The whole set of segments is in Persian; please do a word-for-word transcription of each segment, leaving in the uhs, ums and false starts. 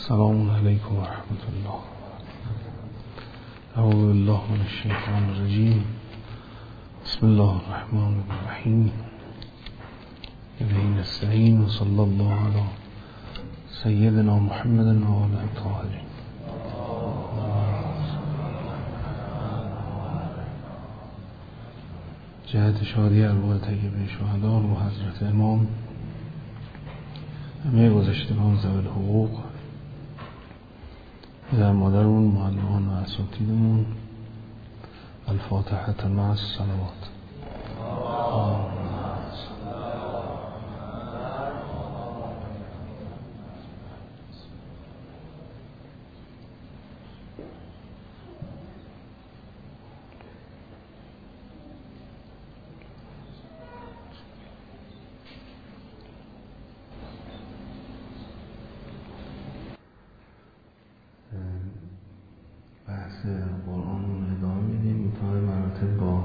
السلام علیکم و رحمت الله. اعوذ بالله من الشیطان الرجیم. بسم الله الرحمن الرحیم. الیه نستعین و صلی الله علی سیدنا محمد و آله الطاهرین. جهت شادی ارواح طیبه شهدا رو حضرت امام، همه گذشتگان ذوی الحقوق، پدر مادرمون، معلمان و اساتیدمون، الفاتحه مع الصلوات. بحث قرآن رو ادامه میدیم تا مراتب با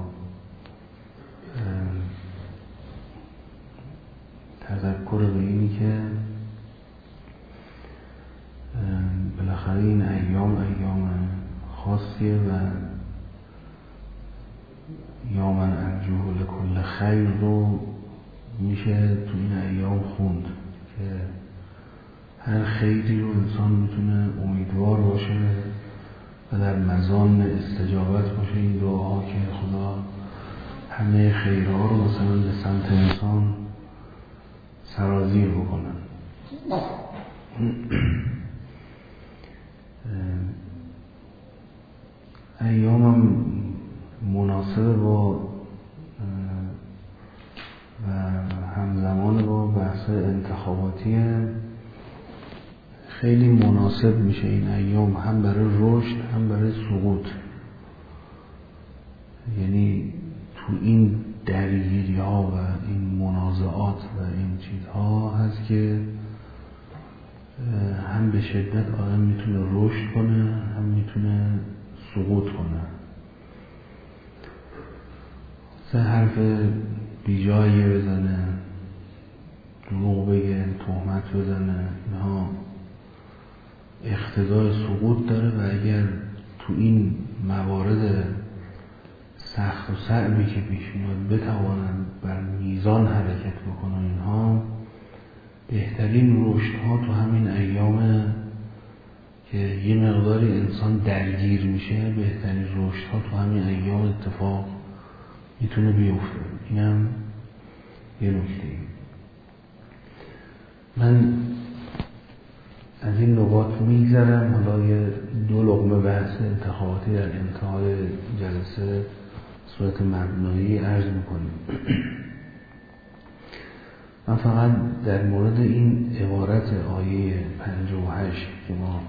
تذکر به اینی که بالاخره این ایام ایام خاصیه و یومن ارجوه لکل خیر رو میشه تو این ایام خوند که هر خیری رو انسان میتونه امیدوار باشه و در مزان استجابت باشه این دعاها که خدا همه خیرها رو مثلا به سمت انسان سرازیر بکنن. ایامم مناسب با و همزمان با بحث انتخاباتیه، خیلی مناسب میشه این ایام هم برای رشد هم برای سقوط. یعنی تو این درگیری ها و این منازعات و این چیزها هست که هم به شدت آدم میتونه رشد کنه هم میتونه سقوط کنه. سه حرف بیجایی بزنه، دروغ بگه، تهمت بزنه، اینها اقتضای سقوط داره و اگر تو این موارد سخت و صعبی که پیش میاد بتوانن بر میزان حرکت بکنن، اینها بهترین رشد ها تو همین ایام که یه مقداری انسان درگیر میشه، بهترین رشد ها تو همین ایام اتفاق میتونه بیفته. اینم یه نکته. من از این نکات میگذرم. حالا یه دو لقمه بحث انتخاباتی در انتهای جلسه صورت مبنایی عرض میکنیم. من فقط در مورد این عبارت آیه پنجاه و هشت که ما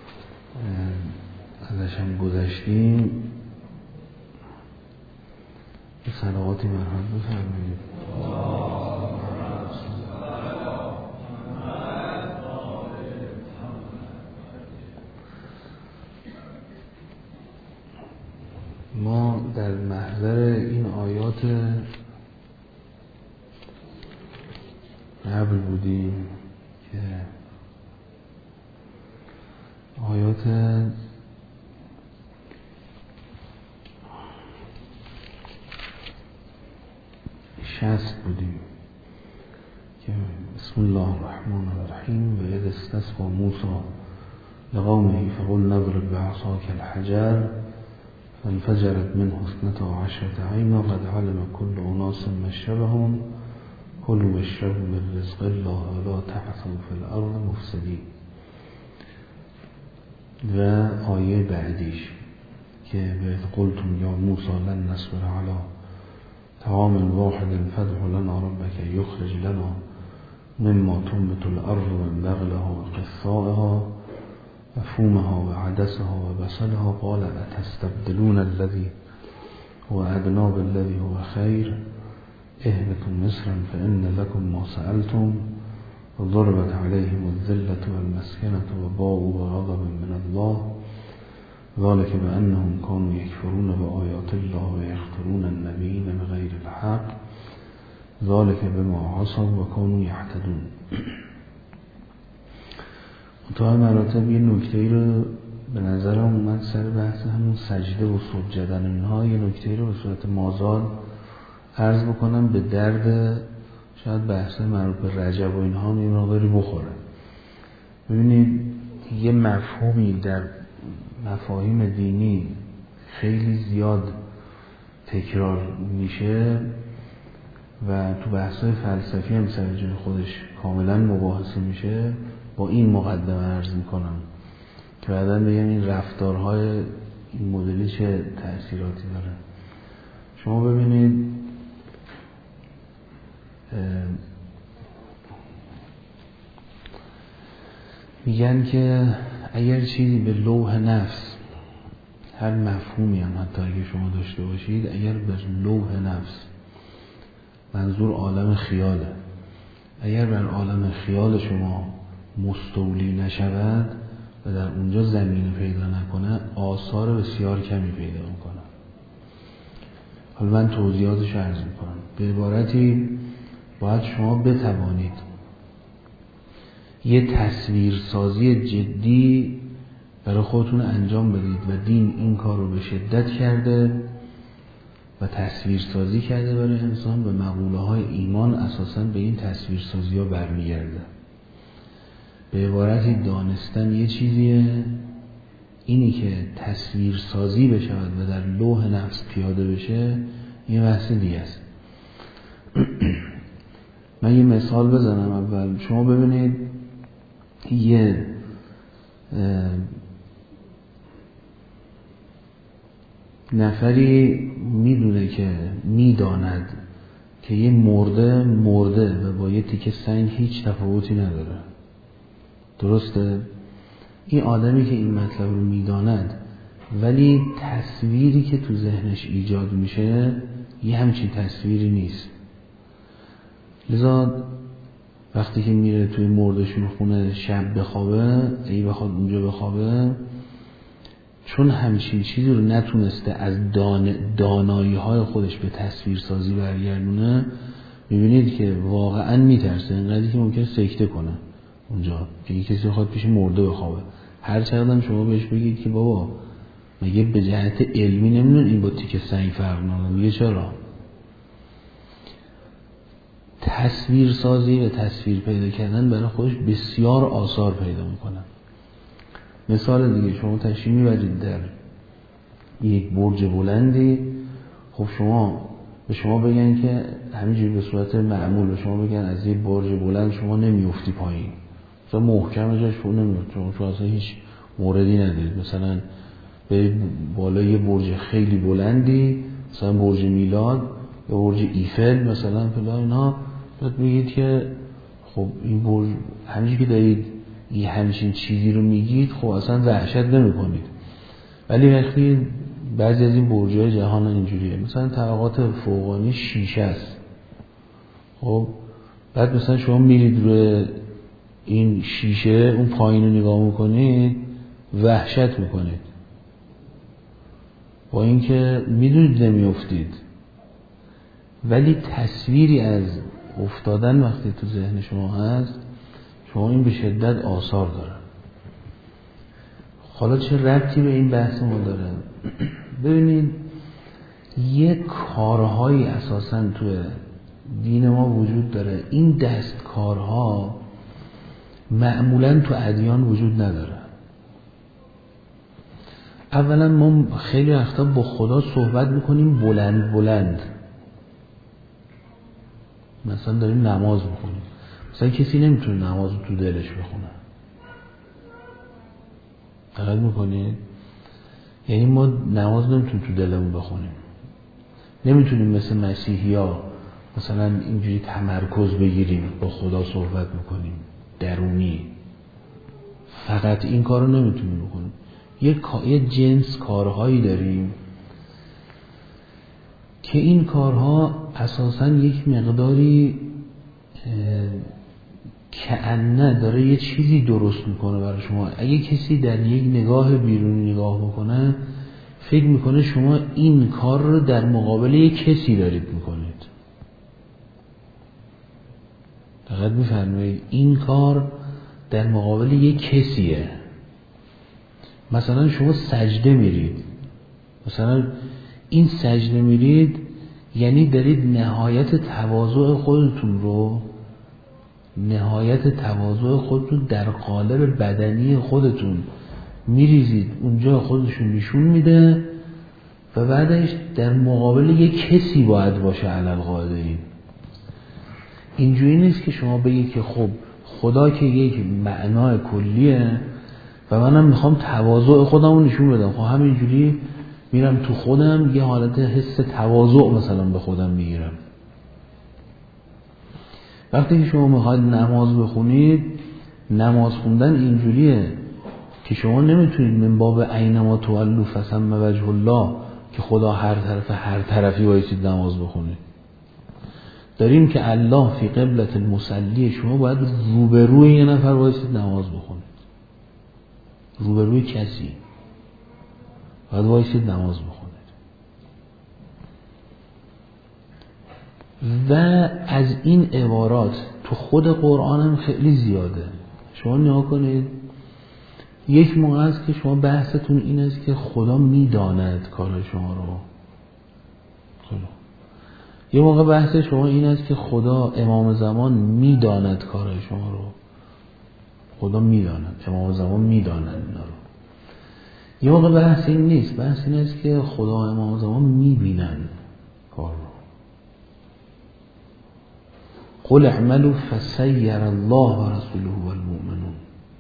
ازش هم گذشتیم یه صلواتی مرحمت بفرمایید. ما در محضر این آیات قبل بودیم که آیات شصت بودیم که بسم الله الرحمن الرحیم و اذ استسقى موسی لقومه فقل نضرب بعصاك الحجر فانفجرت منه اثنتا عشرة عینا قد علم كل اناس مشربهم كلوا واشربوا من رزق الله ولا تعثوا في الارض مفسدین. و آیه بعدیش که وإذ قلتم یا موسی لن نصبر على طعام واحد فادع لنا ربك يخرج لنا مما تنبت الارض من بقلها وقثائها وفومها وعدسها وبصلها قال أتستبدلون الذي هو أدنى بالذي هو خير اهبطوا مصرا فإن لكم ما سألتم وضربت عليهم الذلة والمسكنة وباءوا بغضب من الله ذلك بأنهم كانوا يكفرون بآيات الله ويقتلون النبيين بغير الحق ذلك بما عصوا وكانوا يعتدون. تا مراتب یه نکته‌ای رو به نظرم اومد سر بحث همون سجده و سجدن اینها، یه نکته‌ای رو به صورت مازاد عرض بکنم به درد شاید بحث مربوط به رجب و اینها هم این مقداری بخوره. ببینید یه مفهومی در مفاهیم دینی خیلی زیاد تکرار میشه و تو بحث‌های فلسفی هم سر جای خودش کاملا مباحثه میشه، با این مقدمه عرض میکنم که بعداً بگم این رفتارهای این مدلی چه تأثیراتی داره. شما ببینید میگن که اگر چیزی به لوح نفس، هر مفهومی هم حتی اگر شما داشته باشید، اگر به لوح نفس، منظور عالم خیاله، اگر بر عالم خیال شما مستولی نشود و در اونجا زمین پیدا نکنه، آثار بسیار کمی پیدا میکنه. حالا من توضیحاتش عرض میکنم. به عبارتی باید شما بتوانید یه تصویرسازی جدی برای خودتون انجام بدید و دین این کار رو به شدت کرده و تصویرسازی کرده برای انسان و مقوله های ایمان اساساً به این تصویرسازی ها برمیگرده. به عبارتی دانستن یه چیزیه، اینی که تصویرسازی بشود و در لوح نفس پیاده بشه این بحث دیگه است. من یه مثال بزنم. اول شما ببینید یه نفری میدونه که میداند که یه مرده مرده و با یه تیکه سنگ هیچ تفاوتی نداره، درسته؟ این آدمی که این مطلب رو میداند ولی تصویری که تو ذهنش ایجاد میشه یه همچین تصویری نیست. لذا وقتی که میره توی مردشون خونه شب بخوابه، ای بخواد اونجا بخوابه، چون همچین چیزی رو نتونسته از دان... دانایی های خودش به تصویر سازی برگردونه، میبینید که واقعا میترسه، اینقدری که ممکنه سکته کنه اونجا که یک کسی بخواد پیش مرده بخوابه. هر چقدر شما بهش بگید که بابا مگه به جهت علمی نمیدون این با تیکه سنگ فرق نمیکنه، میگه چرا؟ تصویر سازی و تصویر پیدا کردن برای خودش بسیار آثار پیدا میکنه. مثال دیگه، شما تشریف میبرید در یک برج بلندی، خب شما به شما بگن که همینجوری به صورت معمول به شما بگن از یک برج بلند شما نمیافتی پایین، مثلا محکم جاش فرو نمیافتی، شما شما اصلا هیچ موردی ندارید. مثلا به بالای یه برج خیلی بلندی، مثلا برج میلاد یا برج ایفل مثلا فلان اینا، بعد بگید که خب این برج همینجوری که دارید یه همچین چیزی رو میگید خب اصلا وحشت نمی کنید. ولی وقتی بعضی از این برج‌های جهان اینجوریه، مثلا طبقات فوقانی شیشه است، خب بعد مثلا شما میرید روی این شیشه اون پایین رو نگاه میکنید وحشت میکنید، با اینکه میدونید نمیافتید، ولی تصویری از افتادن وقتی تو ذهن شما هست، شما این به شدت آثار داره. حالا چه ربطی به این بحث ما داره؟ ببینید یه کارهایی اساساً تو دین ما وجود داره، این دستکارها معمولاً تو ادیان وجود نداره. اولا ما خیلی وقتا با خدا صحبت میکنیم بلند بلند، مثلا داریم نماز میکنیم، مثلا کسی نمیتونه نماز رو تو دلش بخونه، دقت میکنید؟ یعنی ما نماز نمیتونیم تو دلمون بخونیم، نمیتونیم مثل مسیحی ها مثلا اینجوری تمرکز بگیریم با خدا صحبت میکنیم درونی، فقط این کار رو نمیتونیم بکنیم. یه, یه جنس کارهایی داریم که این کارها اساساً یک مقداری کأنه داره یه چیزی درست میکنه برای شما. اگه کسی در یک نگاه بیرونی نگاه بکنه فکر میکنه شما این کار رو در مقابل یک کسی دارید میکنید. دقیق میفرمایید؟ این کار در مقابل یک کسیه. مثلا شما سجده میرید، مثلا این سجده میرید یعنی دارید نهایت تواضع خودتون رو نهایت تواضع خودتون در قالب بدنی خودتون میریزید اونجا، خودشون نشون میده و بعدش در مقابل یک کسی باید باشه. علل قاعده اینجوری نیست که شما بگید که خب خدا که یک معنای کلیه و منم میخوام تواضع خودم رو نشون بدم، خب همینجوری میرم تو خودم یه حالت حس تواضع مثلا به خودم میگیرم. وقتی که شما میخواید نماز بخونید، نماز خوندن اینجوریه که شما نمیتونید من باب اینما تولوا فثم وجه الله که خدا هر طرف هر طرفی بایستید نماز بخونید. داریم که الله فی قبلة المصلی، شما باید روبروی یه نفر بایستید نماز بخونید، روبروی کسی باید بایستید نماز بخونید. و از این عبارات تو خود قرآن هم خیلی زیاده. شما نگاه کنید، یک موقع است که شما بحثتون این است که خدا میداند کار شما رو، خدا. یه موقع بحث شما این است که خدا امام زمان میداند کار شما رو، خدا میداند، امام زمان میداند اینا رو. یه موقع بحث این نیست، بحث این است که خدا امام زمان میبینند کار رو. قل اعملوا فسیر الله و رسوله و المؤمنون.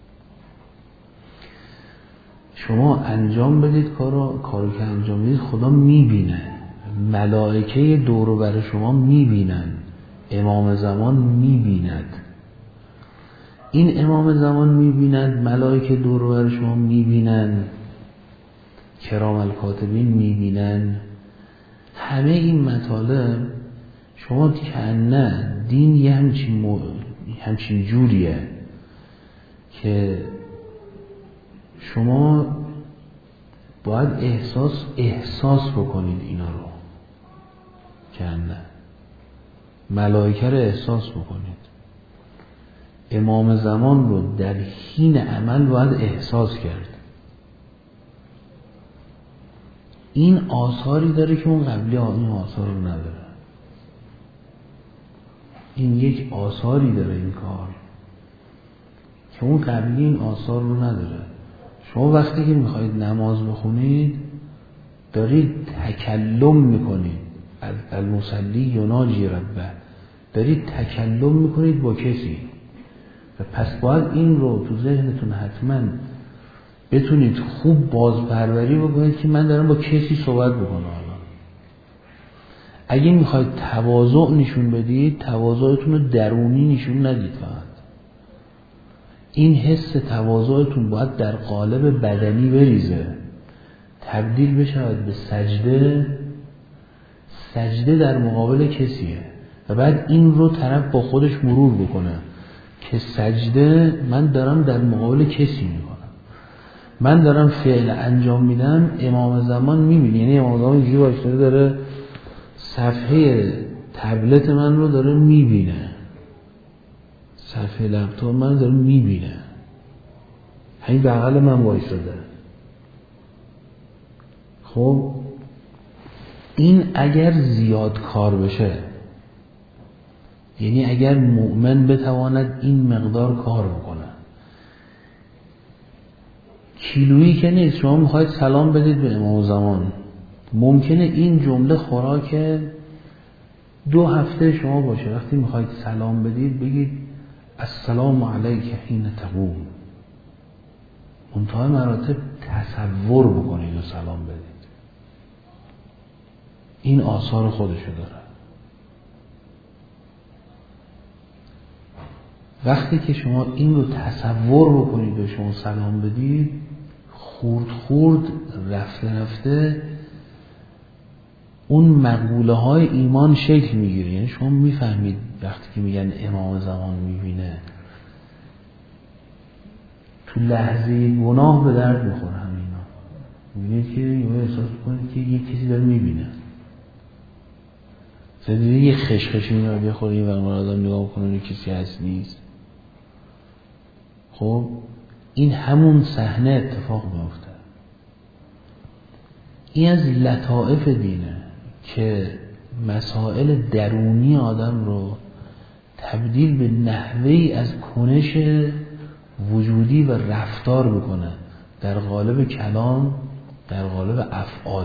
شما انجام بدید کارو، کارو که انجام بدید خدا میبینه، ملائکه دور و بر شما میبینن، امام زمان میبیند. این امام زمان میبیند، ملائکه دور و بر شما میبینن، کرام الکاتبین میبینن. همه این مطالب شما که نه دین یه همچین, مو... همچین جوریه که شما باید احساس احساس بکنید اینا رو، که نه ملائکه رو احساس بکنید. امام زمان رو در حین عمل باید احساس کرد. این آثاری داره که اون قبلی این آثار رو نداره. این یک آثاری داره این کار که اون قبلی این آثار رو نداره. شما وقتی که میخواید نماز بخونید دارید تکلم میکنید، المصلی یناجی ربه، دارید تکلم میکنید با کسی و پس باید این رو تو ذهنتون حتما بتونید خوب بازپروری بکنید که من دارم با کسی صحبت بکنم. اگه میخواید تواضع نشون بدید، تواضعتون رو درونی نشون ندید. فقط این حس تواضعتون باید در قالب بدنی بریزه، تبدیل بشود به سجده. سجده در مقابل کسیه و بعد این رو طرف با خودش مرور بکنه که سجده من دارم در مقابل کسی میکنم، من دارم فعل انجام میدم، امام زمان میبینه. یعنی امام زمان اینجوری وایساده داره صفحه تبلت من رو داره میبینه، صفحه لپتاپ من داره میبینه، همین بغل من وایساده. خب این اگر زیاد کار بشه، یعنی اگر مؤمن بتواند این مقدار کار بکنه، کیلویی که نیست. شما میخواید سلام بدید به امام زمان، ممکنه این جمله خوراک دو هفته شما باشه. وقتی میخواید سلام بدید بگید السلام علیک حین تقوم، منتهای مراتب تصور بکنید و سلام بدید. این آثار خودشو داره. وقتی که شما این رو تصور بکنید و شما سلام بدید، خورد خورد رفته رفته اون مقوله های ایمان شکل میگیره. یعنی شما میفهمید وقتی که میگن امام زمان میبینه، تو لحظه گناه به درد میخوره همینا. میبینید که یه احساس کنید که یه کسی داره میبینه. دیدید یه خشخشی میاد بخوره این ورمان آدم نگاه کنه کسی هست نیست. خب این همون صحنه اتفاق میفته. این از لطائف دینه که مسائل درونی آدم رو تبدیل به نحوهی از کنش وجودی و رفتار بکنه در قالب کلام، در قالب افعال.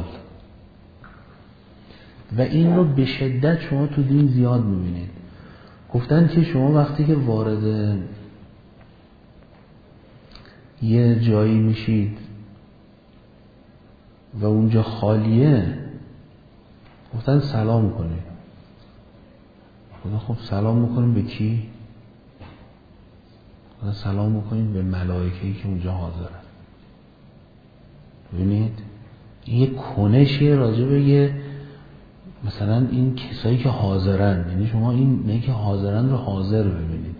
و این رو به شدت شما تو دین زیاد میبینید. گفتن که شما وقتی که وارد یه جایی میشید و اونجا خالیه، گفتن سلام کنید. گفتن خب سلام میکنیم به کی؟ گفتن سلام میکنیم به ملائکه‌ای که اونجا حاضرن. ببینید این یه کنشی راجع به یه مثلا این کسایی که حاضرن، یعنی شما این نه که حاضرن رو حاضر ببینید.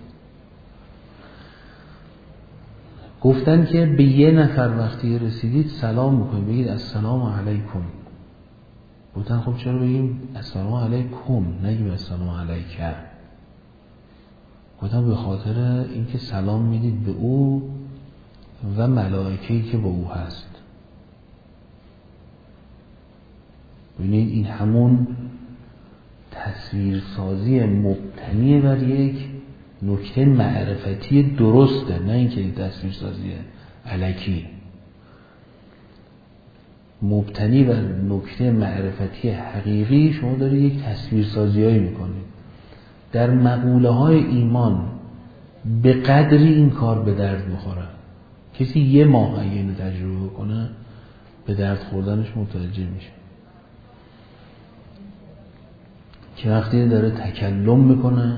گفتن که به یه نفر وقتی رسیدید سلام بکنید، بگید السلام علیکم. گفتن خب چرا بگیم السلام علیکم نگیم السلام علیکم؟ گفتن به خاطر اینکه سلام میدید به او و ملائکه‌ای که با او هست. ببینید این همون تصویرسازی مبتنی بر یک نکته معرفتی درسته، نه اینکه تصویرسازی الکی. مبتنی بر نکته معرفتی حقیقی شما دارید یک تصویرسازیایی میکنید. در مقوله های ایمان به قدری این کار به درد میخوره. کسی یه ماه اگه اینو تجربه کنه به درد خوردنش متوجه میشه که وقتی داره تکلم میکنه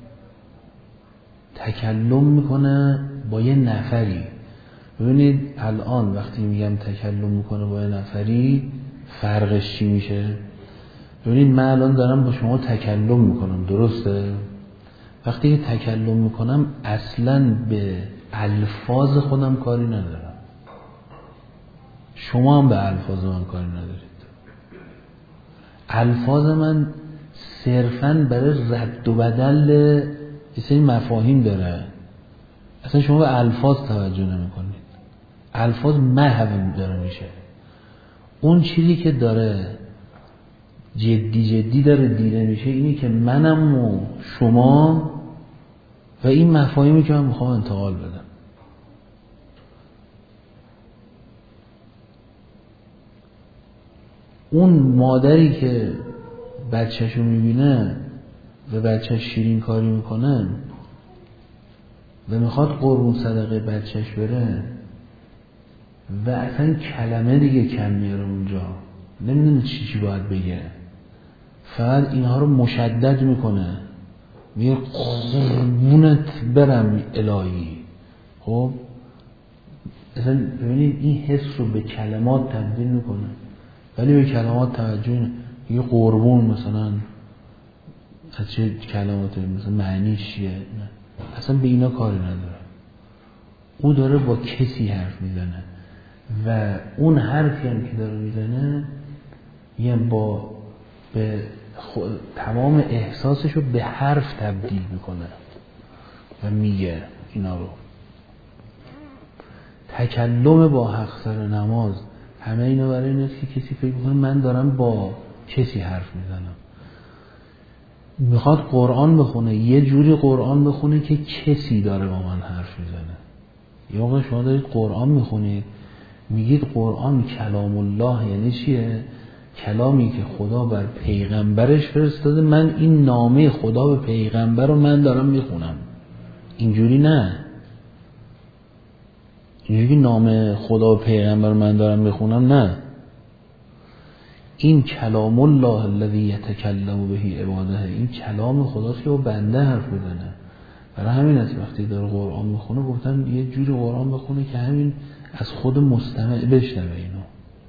تکلم میکنه با یه نفری. ببینید الان وقتی میگم تکلم میکنه با یه نفری فرقش چی میشه؟ ببینید من الان دارم با شما تکلم میکنم، درسته؟ وقتی که تکلم میکنم اصلاً به الفاظ خودم کاری ندارم، شما هم به الفاظ من کاری ندارید. الفاظ من صرفاً برای رد و بدل یه سری مفاهیم داره. اصلا شما به الفاظ توجه نمی کنید. الفاظ محو داره میشه. اون چیزی که داره جدی جدی داره دیده میشه اینی که منم و شما و این مفاهیمی که من میخوام انتقال بدم. اون مادری که بچه‌شو میبینه و بچه‌ش شیرین کاری میکنه و میخواد قربون صدقه بچه‌ش بره و اصلا کلمه دیگه کم میاره اونجا، نمیدونه چی چی باید بگه، فقط اینها رو مشدد میکنه، میگه قربونت برم الهی. خب اصلا ببینید این حس رو به کلمات تبدیل میکنه ولی به کلمات توجه نه. میگه قربون مثلا از چه کلماته، مثلا معنی چیه؟ نه. اصلا به اینا کاری نداره. او داره با کسی حرف میزنه و اون حرفی هم که داره میزنه یعنی با به تمام احساسشو به حرف تبدیل میکنه و میگه اینا رو. تکلم با حق سر نماز همه اینا برای این است که کسی فکر میکنه من دارم با کسی حرف میزنم. میخواد قرآن بخونه، یه جوری قرآن بخونه که کسی داره با من حرف میزنه. یه موقع شما دارید قرآن میخونید میگید قرآن کلام الله، یعنی چیه؟ کلامی که خدا بر پیغمبرش فرستاده، من این نامه خدا به پیغمبر رو من دارم میخونم. اینجوری نه، اینجوری نامه خدا به پیغمبر رو من دارم میخونم نه. این کلام الله الذی یتکلم به عباده، این کلام خداست که با بنده حرف میزنه. برای همین است وقتی داره قرآن میخونه گفتن یه جوری قرآن بخونه که همین از خود مستمع بشنوه اینو.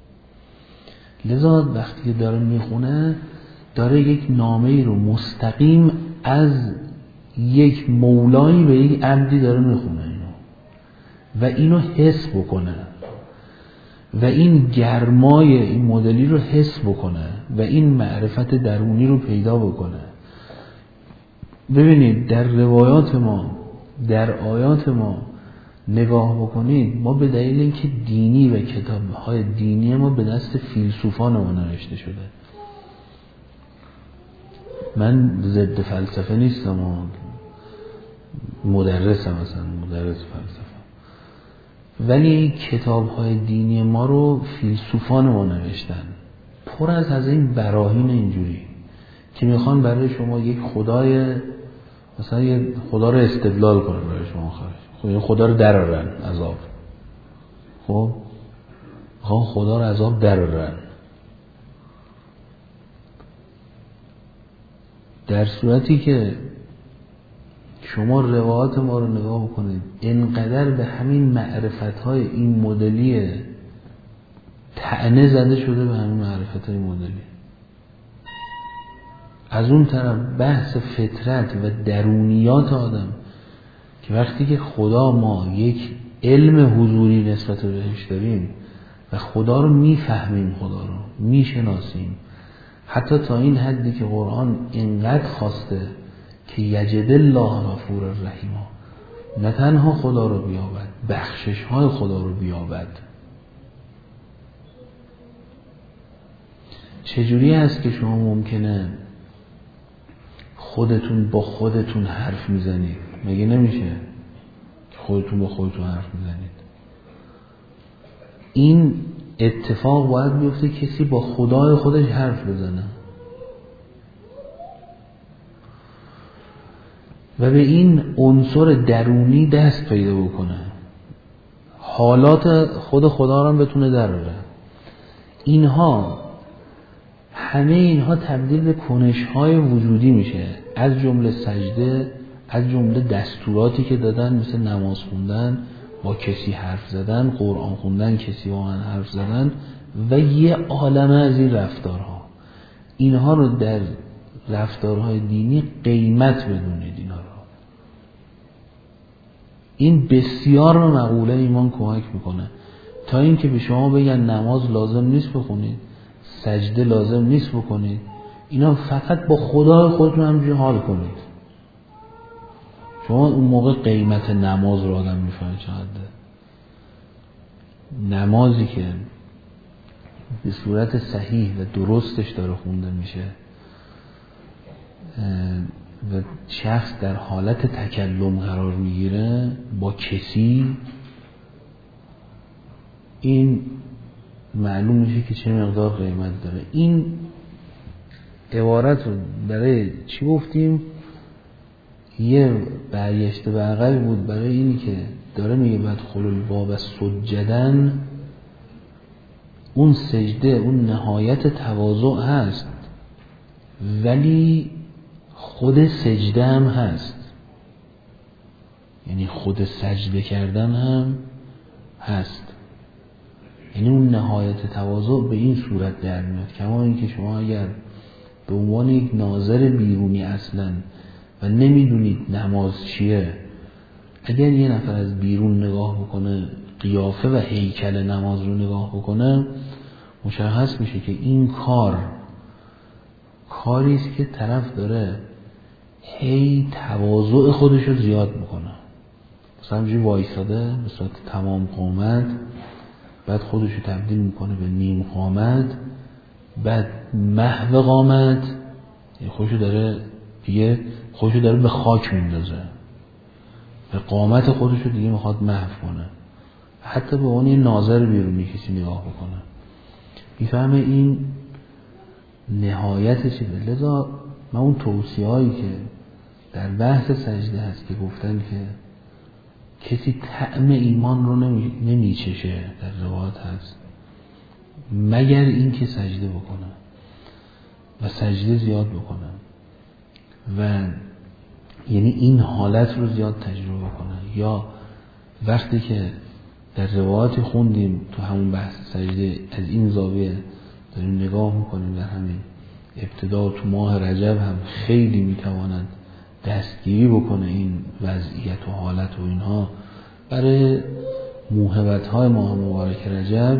لذا وقتی داره میخونه داره یک نامه‌ای رو مستقیم از یک مولایی به یک عبدی داره میخونه اینو و اینو حس بکنه و این گرمای این مدلی رو حس بکنه و این معرفت درونی رو پیدا بکنه. ببینید در روایات ما، در آیات ما نگاه بکنید، ما به دلیل اینکه دینی و کتاب‌های دینی ما به دست فیلسوفان ما نوشته شده. من ضد فلسفه نیستم و مدرسم، مثلا مدرس فلسفه، ولی کتاب‌های دینی ما رو فیلسوفان ما نوشتن، پر از از این براهین اینجوری که میخوان برای شما یک خدای، مثلا یه خدا رو استدلال کنن برای شما، خواهش خدا رو درارن عذاب، خب میخوان خدا رو عذاب درارن، در صورتی که شما روایات ما رو نگاه بکنید، اینقدر به همین معرفت‌های این مدلی طعنه زده شده، به همین معرفت‌های مدلی. از اون طرف بحث فطرت و درونیات آدم که وقتی که خدا، ما یک علم حضوری نسبت بهش داریم و خدا رو میفهمیم، خدا رو میشناسیم، حتی تا این حدی که قرآن اینقدر خواسته که یجد الله غفور الرحیم، نه تنها خدا رو بیابد، بخشش های خدا رو بیابد. چجوری هست که شما ممکنه خودتون با خودتون حرف میزنید؟ مگه نمیشه که خودتون با خودتون حرف میزنید؟ این اتفاق باید بیفته کسی با خدای خودش حرف بزنه و به این عنصر درونی دست پیدا بکنه، حالات خود خدا رو هم بتونه دراره. اینها همه اینها تبدیل به کنش‌های وجودی میشه، از جمله سجده، از جمله دستوراتی که دادن مثل نماز خوندن، با کسی حرف زدن، قرآن خوندن، کسی با من حرف زدن و یه عالمه از این رفتارها. اینها رو در رفتارهای دینی قیمت بدونید. اینها رو، این بسیار به مقوله ایمان کمک میکنه، تا اینکه به شما بگن نماز لازم نیست بخونید، سجده لازم نیست بکنید، اینا فقط با خدای خودتون همجوری حال کنید. شما اون موقع قیمت نماز رو آدم میفهمه چقدره. نمازی که به صورت صحیح و درستش داره خونده میشه و شخص در حالت تکلم قرار میگیره با کسی، این معلوم میشه که چه مقدار قیمت داره. این عبارت رو برای چی گفتیم؟ یه برگشته به عقب بود برای اینی که داره میگه بعد خلول باب سجدن، اون سجده اون نهایت تواضع هست، ولی خود سجده هم هست، یعنی خود سجده کردن هم هست. یعنی اون نهایت تواضع به این صورت در میاد، کما اینکه شما اگر به عنوان یک ناظر بیرونی اصلا و نمیدونید نماز چیه، اگر یه نفر از بیرون نگاه بکنه، قیافه و هیکل نماز رو نگاه بکنه، مشخص میشه که این کار کاری است که طرف داره هی تواضع خودش رو زیاد میکنه، مثلا همجوری وایساده به صورت تمام قامت، بعد خودش رو تبدیل میکنه به نیم قامت، بعد محو قامت، خودش رو داره دیگه خودش رو داره به خاک میندازه، به قامت خودش رو دیگه میخواد محو کنه. حتی به اون یه ناظر بیرونی کسی نگاه بکنه میفهمه این نهایت چیه. لذا من اون توصیه هایی که در بحث سجده هست که گفتن که کسی طعم ایمان رو نمی... نمیچشه، در روایت هست، مگر این که سجده بکنه و سجده زیاد بکنه و یعنی این حالت رو زیاد تجربه کنه. یا وقتی که در روایات خوندیم تو همون بحث سجده از این زاویه داریم نگاه میکنیم، در همین ابتدا تو ماه رجب هم خیلی میتواند دستگیری بکنه این وضعیت و حالت و اینها برای موهبت های ماه مبارک رجب،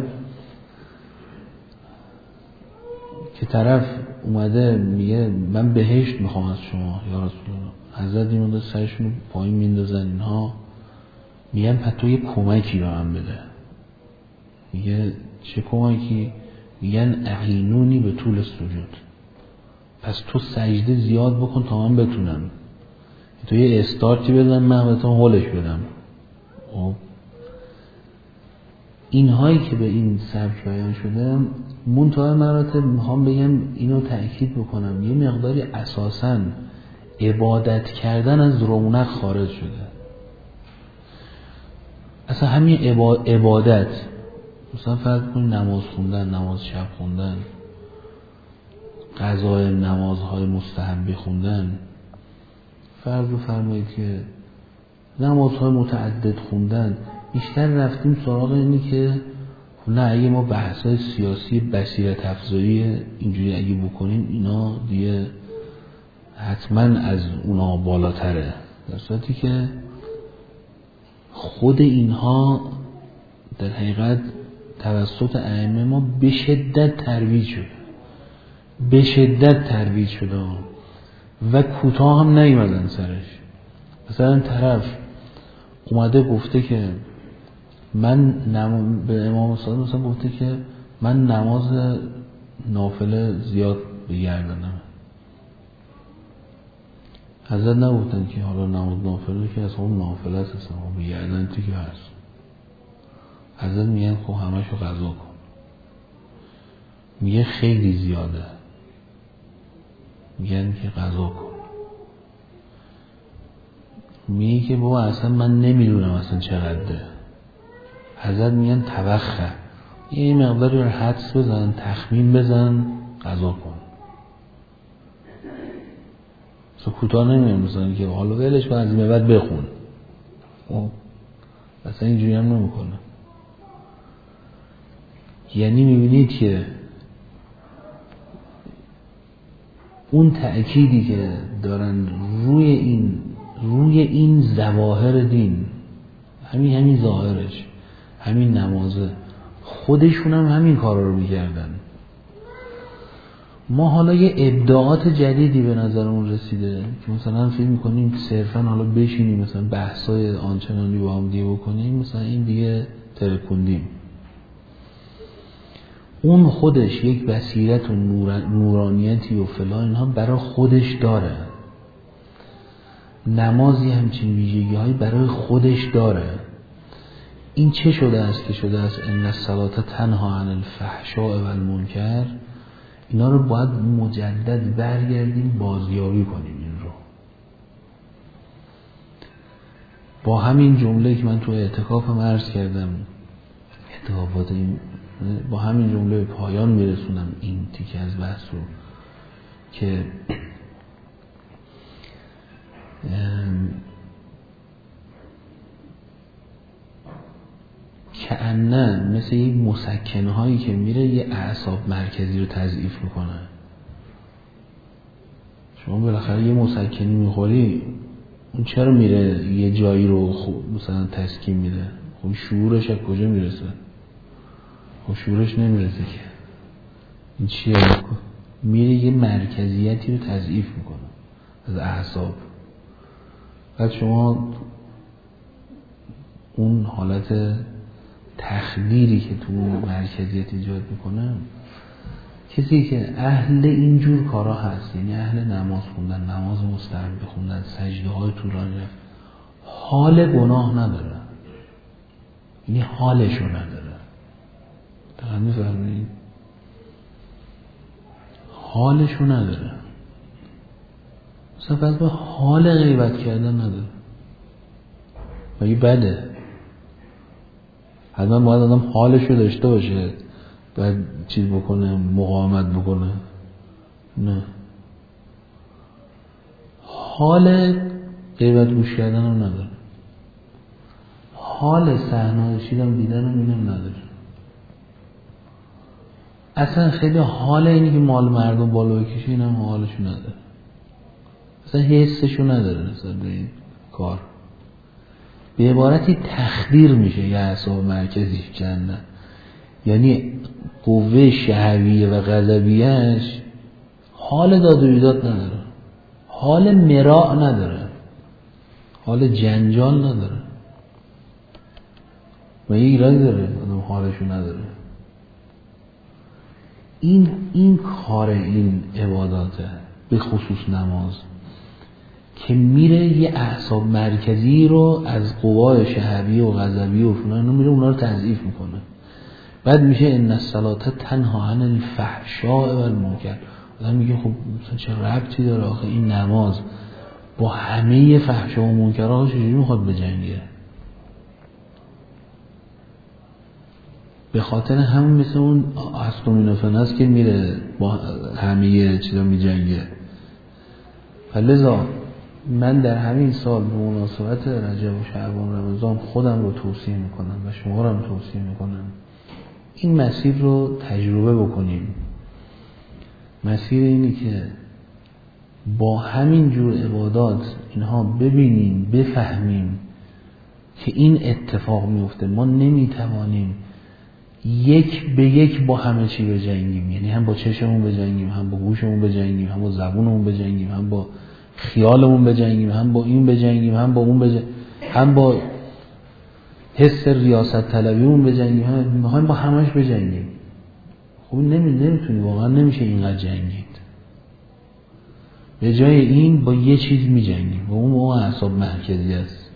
که طرف اومده میگه من بهشت میخوام از شما یا رسول الله، حضرت این مدت سرشون پایین میندازن، اینها میگن پس تو یه کمکی به من بده. میگه چه کمکی؟ میگن اعینونی به طول سجود، پس تو سجده زیاد بکن تا من بتونم، تو یه استارتی بزن من بهتون هولش بدم. اینهایی که به این سبک بیان شده، منتهای مراتب میخوام بگم اینو تأکید بکنم، یه مقداری اساساً عبادت کردن از رونق خارج شده. اصلا همین عبادت، مثلا فرض کنید نماز خوندن، نماز شب خوندن، قضای نمازهای مستحبی خوندن، فرض بفرمایید که نمازهای متعدد خوندن، بیشتر رفتیم سراغ اینی که نه اگه ما بحثای سیاسی بصیرت افزایی اینجوری اگه بکنیم اینا دیگه حتما از اونا بالاتره، در صورتی که خود اینها در حقیقت توسط ائمه ما به شدت ترویج شده، به شدت ترویج شده و کوتاه هم نیومدن سرش. مثلا طرف اومده گفته که من نم... به امام صادق مثلا گفته که من نماز نافله زیاد بگردنم. حضرت نگفتن که حالا نماز نافله که از اون نافله است، اصلا بگردن تو که هست. حضرت میگن خب همشو قضا کن. میگه خیلی زیاده، میگن که قضا کن. میگه که بابا اصلا من نمیدونم اصلا چقدره. حضرت میگن توخه، یه مقداری رو حدس بزن، تخمین بزن، قضا کن. مثلا کوتاه نمیگن مثلا که حالا ولش کن از این بعد بخون، اصلا اینجوری هم نمیکنه. یعنی میبینید که اون تأکیدی که دارن روی این روی این ظواهر دین، همین همین ظاهرش، همین نمازه، خودشون هم همین کارا رو میکردن. ما حالا یه ابداعات جدیدی به نظرمون رسیده که مثلا فکر میکنیم صرفا حالا بشینیم مثلا بحثای آنچنانی با هم دیگه بکنیم، مثلا این دیگه ترکوندیم. اون خودش یک بصیرت و نورانیتی و فلان اینها برای خودش داره. نمازی همچین ویژگی هایی برای خودش داره. این چه شده است که شده است ان الصلاة تنها عن الفحشاء و المنکر. اینا رو باید مجدد برگردیم بازیابی کنیم. این رو با همین جمله که من تو اعتکافم عرض کردم، اعتکافات این با همین جمله به پایان میرسونم این تیکه از بحث رو که کأنه مثل یک مسکن هایی که میره یه اعصاب مرکزی رو تضعیف میکنه. شما بالاخره یه مسکنی میخوری، اون چرا میره یه جایی رو مثلا تسکین میده؟ خب شعورش از کجا میرسه؟ خب شعورش نمیرسه که. این چیه؟ میره یه مرکزیتی رو تضعیف میکنه از اعصاب. بعد شما اون حالت تخدیری که تو مرکزیت ایجاد میکنه، کسی که اهل اینجور کارا هست، یعنی اهل نماز خوندن، نماز مستحب خوندن، سجده های طولانی رفت، حال گناه نداره، یعنی حالشو نداره. دقیقا میفرمایید؟ حالشو نداره. مثلا فرض به حال غیبت کردن نداره. مگه بده؟ حتما باید آدم حالشو داشته باشه بعد چیز بکنه، مقاومت بکنه؟ نه. حال غیبت گوش کردن هم نداره، حال صحنه نشیدن دیدن هم اینم نداره. اصلا خیلی حال اینی که مال مردم بالا بکشه اینم حالشو نداره، اصلا حسشو نداره. مثلا این کار به عبارتی تخدیر میشه یه اعصاب مرکزی جنن، یعنی قوه شهویه و غضبیهش حال داد و بیداد نداره، حال مراع نداره، حال جنجال نداره. و یه ایرادی داره آدم حالشو نداره. این این کار این عباداته، به خصوص نماز، که میره یه اعصاب مرکزی رو از قوای شهوی و غضبی و فلان میره اونا رو تضعیف میکنه. بعد میشه ان الصلاة تنها عن الفحشاء و المنکر. آدم میگه خب مثلا چه ربطی داره آخه این نماز با همه فحشا و منکرها چجوری میخواد بجنگه؟ به خاطر همون مثل اون آستومینوفن است که میره با همه چیزا میجنگه. فلذا من در همین سال به مناسبت رجب و شعبان رمضان خودم رو توصیه میکنم و شما رو هم توصیه میکنم این مسیر رو تجربه بکنیم. مسیر اینی که با همین جور عبادات اینها ببینیم، بفهمیم که این اتفاق میفته. ما نمیتوانیم یک به یک با همه چی بجنگیم، یعنی هم با چشممون بجنگیم، هم با گوشمون بجنگیم، هم با زبونمون بجنگیم، هم با خیالمون بجنگیم، هم با این بجنگیم، هم با اون بجنگیم، هم با حس ریاست طلبیمون بجنگیم، هم میخوایم با همش بجنگیم. خب نمی نمیتونی، واقعا نمیشه اینقدر جنگید. به جای این با یه چیز میجنگیم و اون اون اعصاب مرکزی است.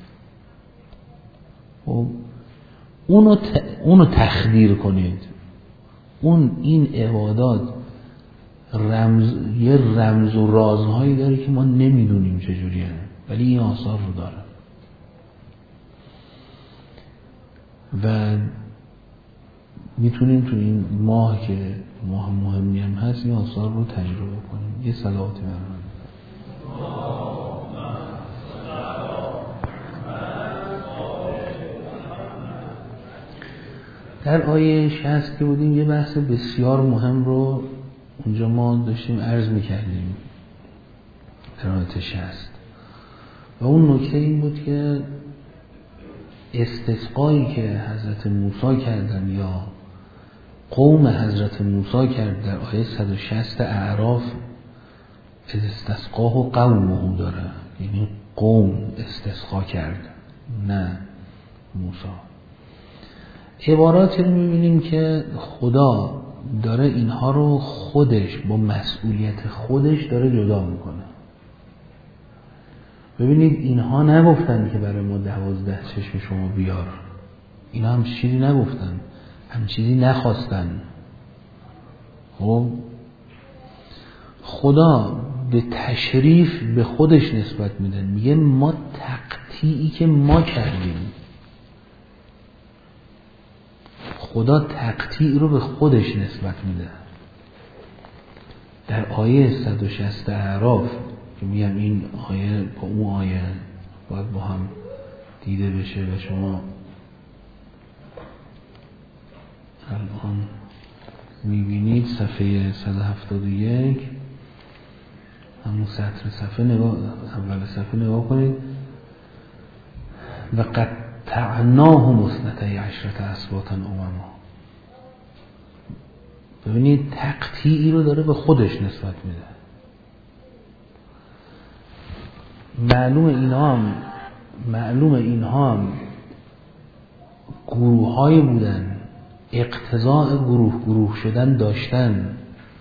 خب اونو ت... اونو تخدیر کنید. اون این عبادات رمز یه رمز و رازهایی داره که ما نمیدونیم چجوریه، ولی این آثار رو داره و میتونیم تو این ماه که ماه مهمی هم هست این آثار رو تجربه کنیم. یه صلواتی برام در آیه شصت که بودیم یه بحث بسیار مهم رو اونجا ما داشتیم عرض میکردیم در آیه شصت و اون نکته این بود که استسقایی که حضرت موسی کردن یا قوم حضرت موسی کرد در آیه صد و شصت اعراف از استسقاه و قومه داره، یعنی قوم استسقا کرد نه موسی. عباراتی رو میبینیم که خدا داره اینها رو خودش با مسئولیت خودش داره جدا میکنه. ببینید اینها نگفتن که برای ما دوازده چشم شما بیار، اینا هم چیزی نگفتن، هم چیزی نخواستن. خب خدا به تشریف به خودش نسبت میدن، میگه ما تقطیعی که ما کردیم. خدا تقطیع رو به خودش نسبت میده. در آیه صد و شصت اعراف که میگم این آیه با اون آیه باید با هم دیده بشه و شما الان میبینید صفحه صد و هفتاد و یک همون سطر صفحه نگاه اول صفحه نگاه کنید. و قد تعناه اثنتی عشرة اسباطا امما. ببینید تقطیعی رو داره به خودش نسبت میده. معلوم اینها هم معلوم اینها هم گروه های بودن، اقتضاء گروه گروه شدن داشتن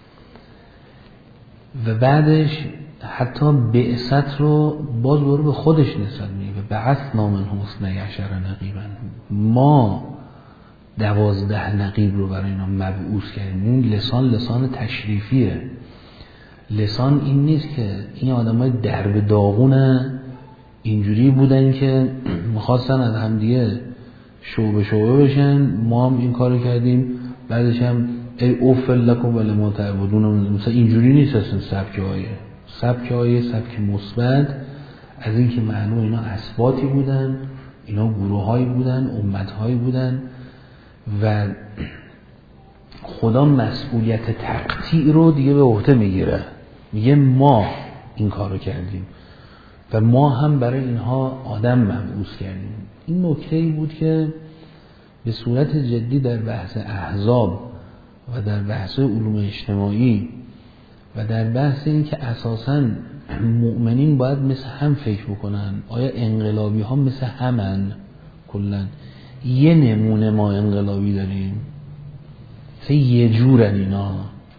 و بعدش حتی بعثت رو باز داره به خودش نسبت میده. بعثنا منهم اثنی عشر نقیبا، ما دوازده نقیب رو برای اینا مبعوث کردیم. این لسان لسان تشریفیه. لسان این نیست که این آدمای درب داغونه اینجوری بودن که میخواستن از همدیگه شعبه شعبه بشن، ما هم این کارو کردیم بعدش هم ای اوفل لکم ولی ما تعبدون. مثلا اینجوری نیست اصلا سبک آیه. سبک آیه سبک مثبت از این که معلوم اینا اسباطی بودن، اینا گروه هایی بودن، امت هایی بودن و خدا مسئولیت تقطیع رو دیگه به عهده میگیره، میگه ما این کارو کردیم و ما هم برای اینها آدم مبعوث کردیم. این نکته‌ای بود که به صورت جدی در بحث احزاب و در بحث علوم اجتماعی و در بحث این که اساساً مؤمنین باید مثل هم فکر بکنن، آیا انقلابی ها مثل همن کلن، یه نمونه ما انقلابی داریم، مثلا یه جورن اینا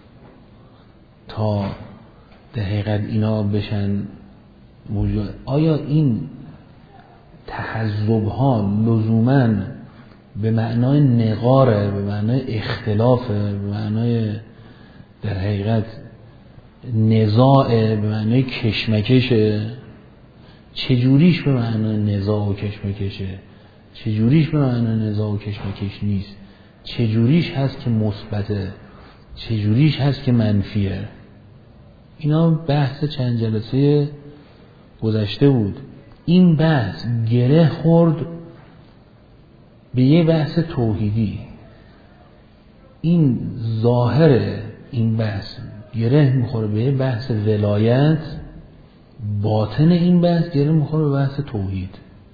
تا در حقیقت اینا بشن موجود. آیا این تحزب ها لزوماً به معنای نقاره، به معنای اختلافه، به معنای در حقیقت نزاعه، به معنای کشمکشه؟ چجوریش به معنای نزاع و کشمکشه؟ چجوریش به معنای نزاع و کشمکش نیست؟ چجوریش هست که مثبته؟ چجوریش هست که منفیه؟ اینا بحث چند جلسه گذشته بود. این بحث گره خورد به یه بحث توحیدی. این ظاهر این بحث گره میخوره به یه بحث ولایت، باطن این بحث گره میخوره به بحث توحید،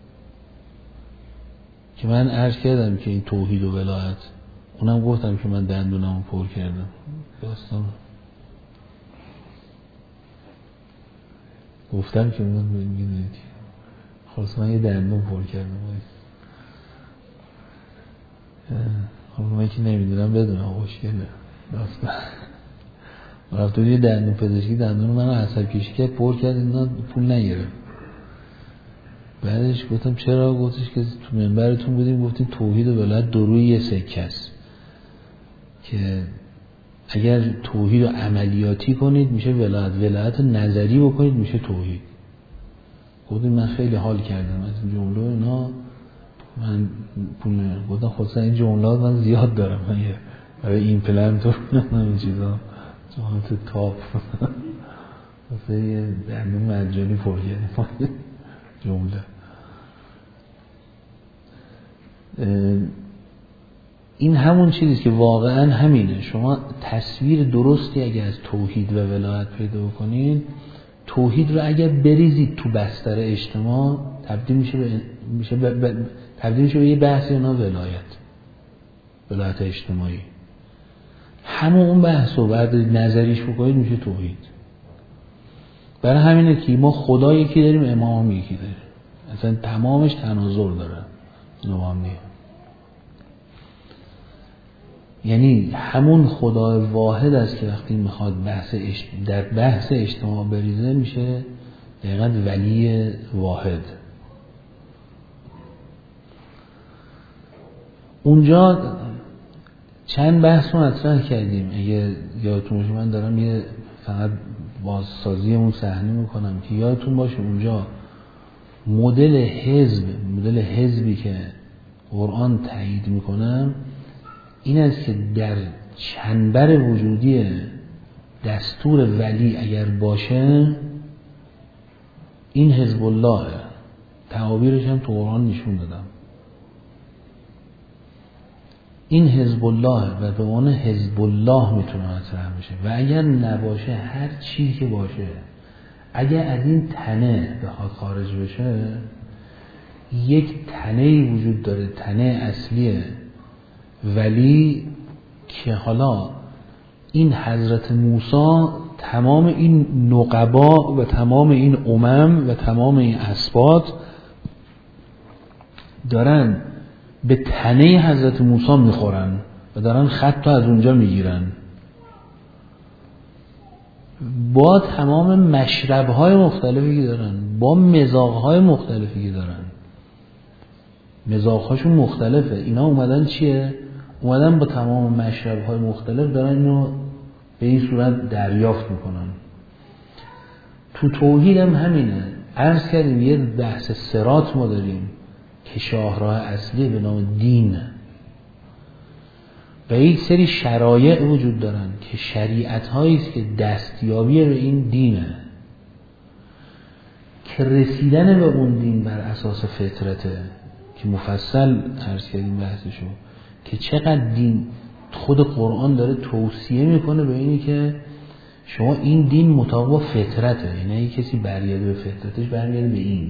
که من عرض کردم که این توحید و ولایت، اونم گفتم که من دندونمو پر کردم. داستان گفتم که من میدونید خلاص من یه دندون پر کردم. خب من که نمیدونم بدونم خوشگله داستان. رفته یه دندون پزشکی دندون من عصب کشی کرد پر کرد، اینا پول نگرفت. بعدش گفتم چرا؟ گفتش که تو منبرتون بودیم گفتیم توحید و ولایت دو روی یه سکه است، که اگر توحید و عملیاتی کنید میشه ولایت، ولایت نظری بکنید میشه توحید. گفتم من خیلی حال کردم از این جمله اینا، من پول نگرفتم. گفتم خلاصا این جملات من زیاد دارم، من یه برای این پلنتور این چیزا جملات تاپ واسه یه دندون مجانی پر کردیم جمله. این همون چیزیست که واقعا همینه. شما تصویر درستی اگه از توحید و ولایت پیدا کنید، توحید رو اگر بریزید تو بستر اجتماع تبدیل میشه به میشه ب... ب... تبدیل میشه به یه بحثی اونا ولایت، ولایت اجتماعی. همون اون بحث رو بعد نظریش بکنید میشه توحید. برای همینه که ما خدا یکی داریم، امام یکی داریم، اصلا تمامش تناظر داره نوام نیه. یعنی همون خدا واحد است که وقتی میخواد بحث اجت... در بحث اجتماع بریزه میشه دقیقاً ولی واحد. اونجا چند بحث رو مطرح کردیم، اگه یادتون باشه من دارم یه فقط بازسازی اون صحنه میکنم که یادتون باشه اونجا مدل حزب مدل حزبی که قرآن تایید میکنم این است که در چنبر وجودی دستور ولی اگر باشه این حزب الله، تعابیرش هم تو قرآن نشون دادم، این حزب الله و به عنوان حزب الله میتونه مطرح بشه. و اگر نباشه هر چیزی که باشه، اگر از این تنه بخواد خارج بشه، یک تنه‌ای وجود داره، تنه اصلی ولی که حالا این حضرت موسی تمام این نقبا و تمام این امم و تمام این اسباط دارن به تنه حضرت موسی میخورن و دارن خط از اونجا میگیرن، با تمام مشرب‌های مختلفی که دارن، با مذاق‌های مختلفی که دارن، مذاق‌هاشون مختلفه. اینا اومدن چیه؟ اومدن با تمام مشرب‌های مختلف دارن اینو به این صورت دریافت میکنن. تو توحید هم همینه. عرض کردیم یه بحث صراط ما داریم که شاهراه اصلی به نام دین و یک سری شرایع وجود دارن که شریعت هایی است که دستیابی به این دینه، که رسیدن به اون دین بر اساس فطرته، که مفصل عرض کردیم بحثشو، که چقدر دین خود قرآن داره توصیه میکنه به اینی که شما این دین مطابق فطرته، یعنی اگه کسی برگرده به فطرتش برگرده به این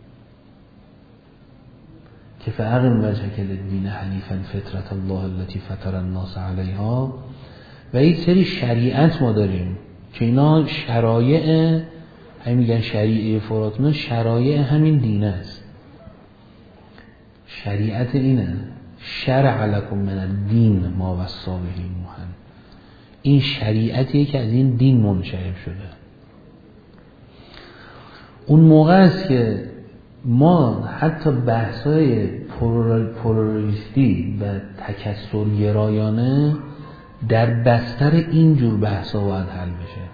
که فأقم وجهک للدین حنیفا فطرت الله التي فطر الناس علیها. و یک سری شریعت ما داریم که اینا شرایع، همین میگن شریعه فراتنا، شرایع همین دین است. شریعت اینه شرع لکم من الدین ما وصی به نوح. این شریعتیه که از این دین منشعب شده. اون موقع است که ما حتی بحثای پلورالیستی و تکثرگرایانه در بستر اینجور بحثا باید حل بشه.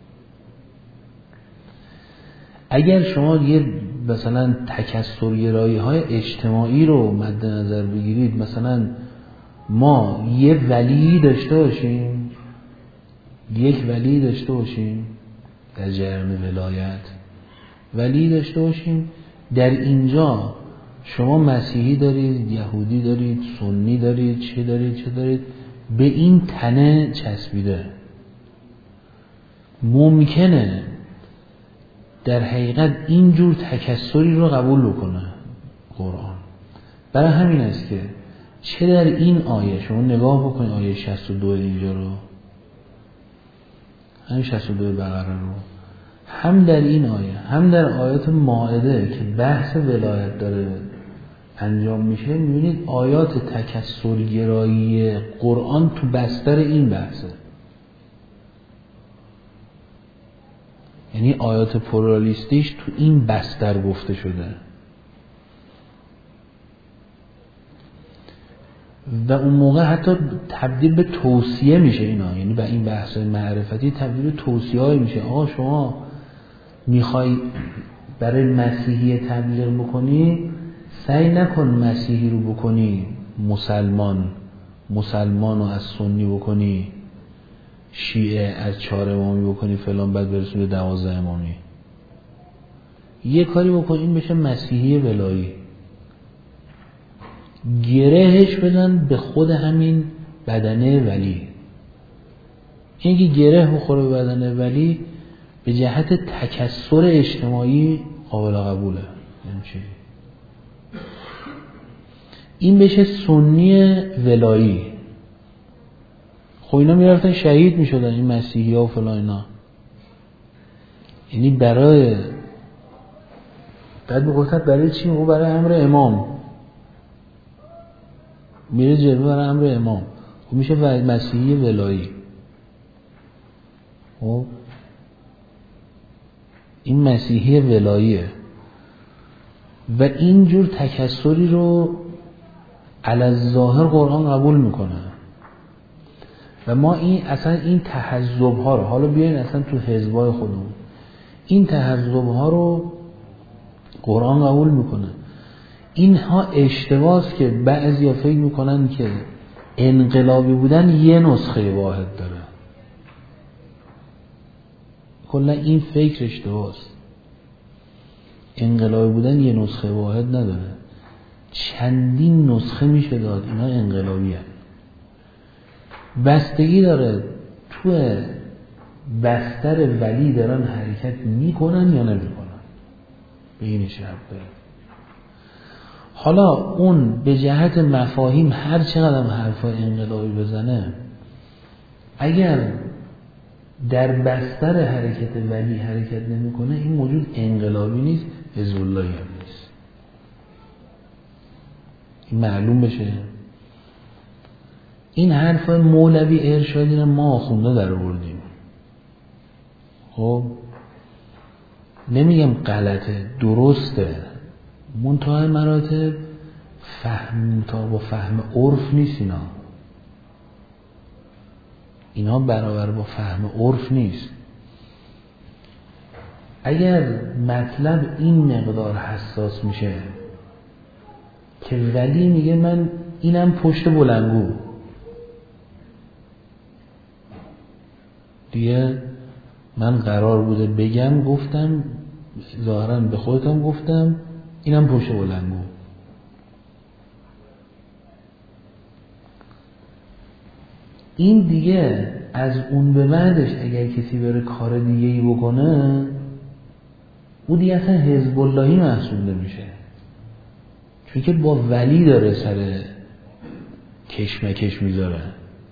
اگر شما یه مثلا تکثرگرایی های اجتماعی رو مد نظر بگیرید، مثلا ما یه ولی داشته باشیم، یک ولی داشته باشیم در جریان ولایت، ولی داشته باشیم، در اینجا شما مسیحی دارید، یهودی دارید، سنی دارید، چه دارید چه دارید، به این تنه چسبیده. ممکنه در حقیقت اینجور تکثری رو قبول بکنه قرآن. برای همین است که چه در این آیه شما نگاه بکنید، آیه شصت و دو اینجا رو، همین شصت و دو بقره رو، هم در این آیه هم در آیات مائده که بحث ولایت داره انجام میشه، میبینید آیات تکثرگرایی قرآن تو بستر این بحثه. یعنی آیات پلورالیستیش تو این بستر گفته شده و اون موقع حتی تبدیل به توصیه میشه اینا. یعنی به این بحث معرفتی تبدیل به توصیه های میشه. آقا شما میخوای برای مسیحی تبلیغ بکنی، سعی نکن مسیحی رو بکنی مسلمان، مسلمان رو از سنی بکنی شیعه، از چهار امامی بکنی فلان، بعد برسونی به دوازده امامی. یه کاری بکن این بشه مسیحی ولایی، گرهش بدن به خود همین بدنه ولی. اینکه گره بخوره به بدنه ولی به جهت تکثر اجتماعی قابل قبوله. این چیزی این بشه سنی ولایی. خب اینا میرفتن شهید میشدن این مسیحی ها و فلان اینا. یعنی برای بعد بگفتن برای چی؟ او برای امر امام میره جلوه، برای امر امام خب میشه مسیحی ولایی. خب این مسیحی ولاییه و اینجور تکثری رو علی الظاهر قرآن قبول میکنه و ما این اصلا این تحزب ها رو، حالا بیاین اصلا تو حزبای خودمون این تحزب ها رو قرآن قبول میکنه. اینها اشتباهه که بعضیا فکر میکنن که انقلابی بودن یه نسخه واحد داره. کلا این فکر اشتباهه. انقلابی بودن یه نسخه واحد نداره، چندین نسخه میشه داد. اینا انقلابی هست. بستگی داره تو بستر ولی دارن حرکت میکنن یا نمیکنن، به این شرط داره. حالا اون به جهت مفاهیم هر چقدر حرفای انقلابی بزنه، اگر در بستر حرکت ولی حرکت نمیکنه، این موجود انقلابی نیست، حزب اللهی هم نیست. این معلوم بشه. این حرفای مولوی ارشادی رو ما آخونده در آوردیم. خب نمیگم غلطه، درسته، منتهای مراتب فهم تا با فهم عرف نیست. اینا اینا برابر با فهم عرف نیست. اگر مطلب این مقدار حساس میشه که ولی میگه من اینم پشت بلندگو، دیگه من قرار بوده بگم، گفتم، ظاهراً به خودتم گفتم، اینم پشت بلندگو. این دیگه از اون به بعدش اگر کسی بره کار دیگه ای بکنه، او دیگه اصلا حزب اللهی محسوب نمیشه، چون که با ولی داره سر کشمکش میذاره.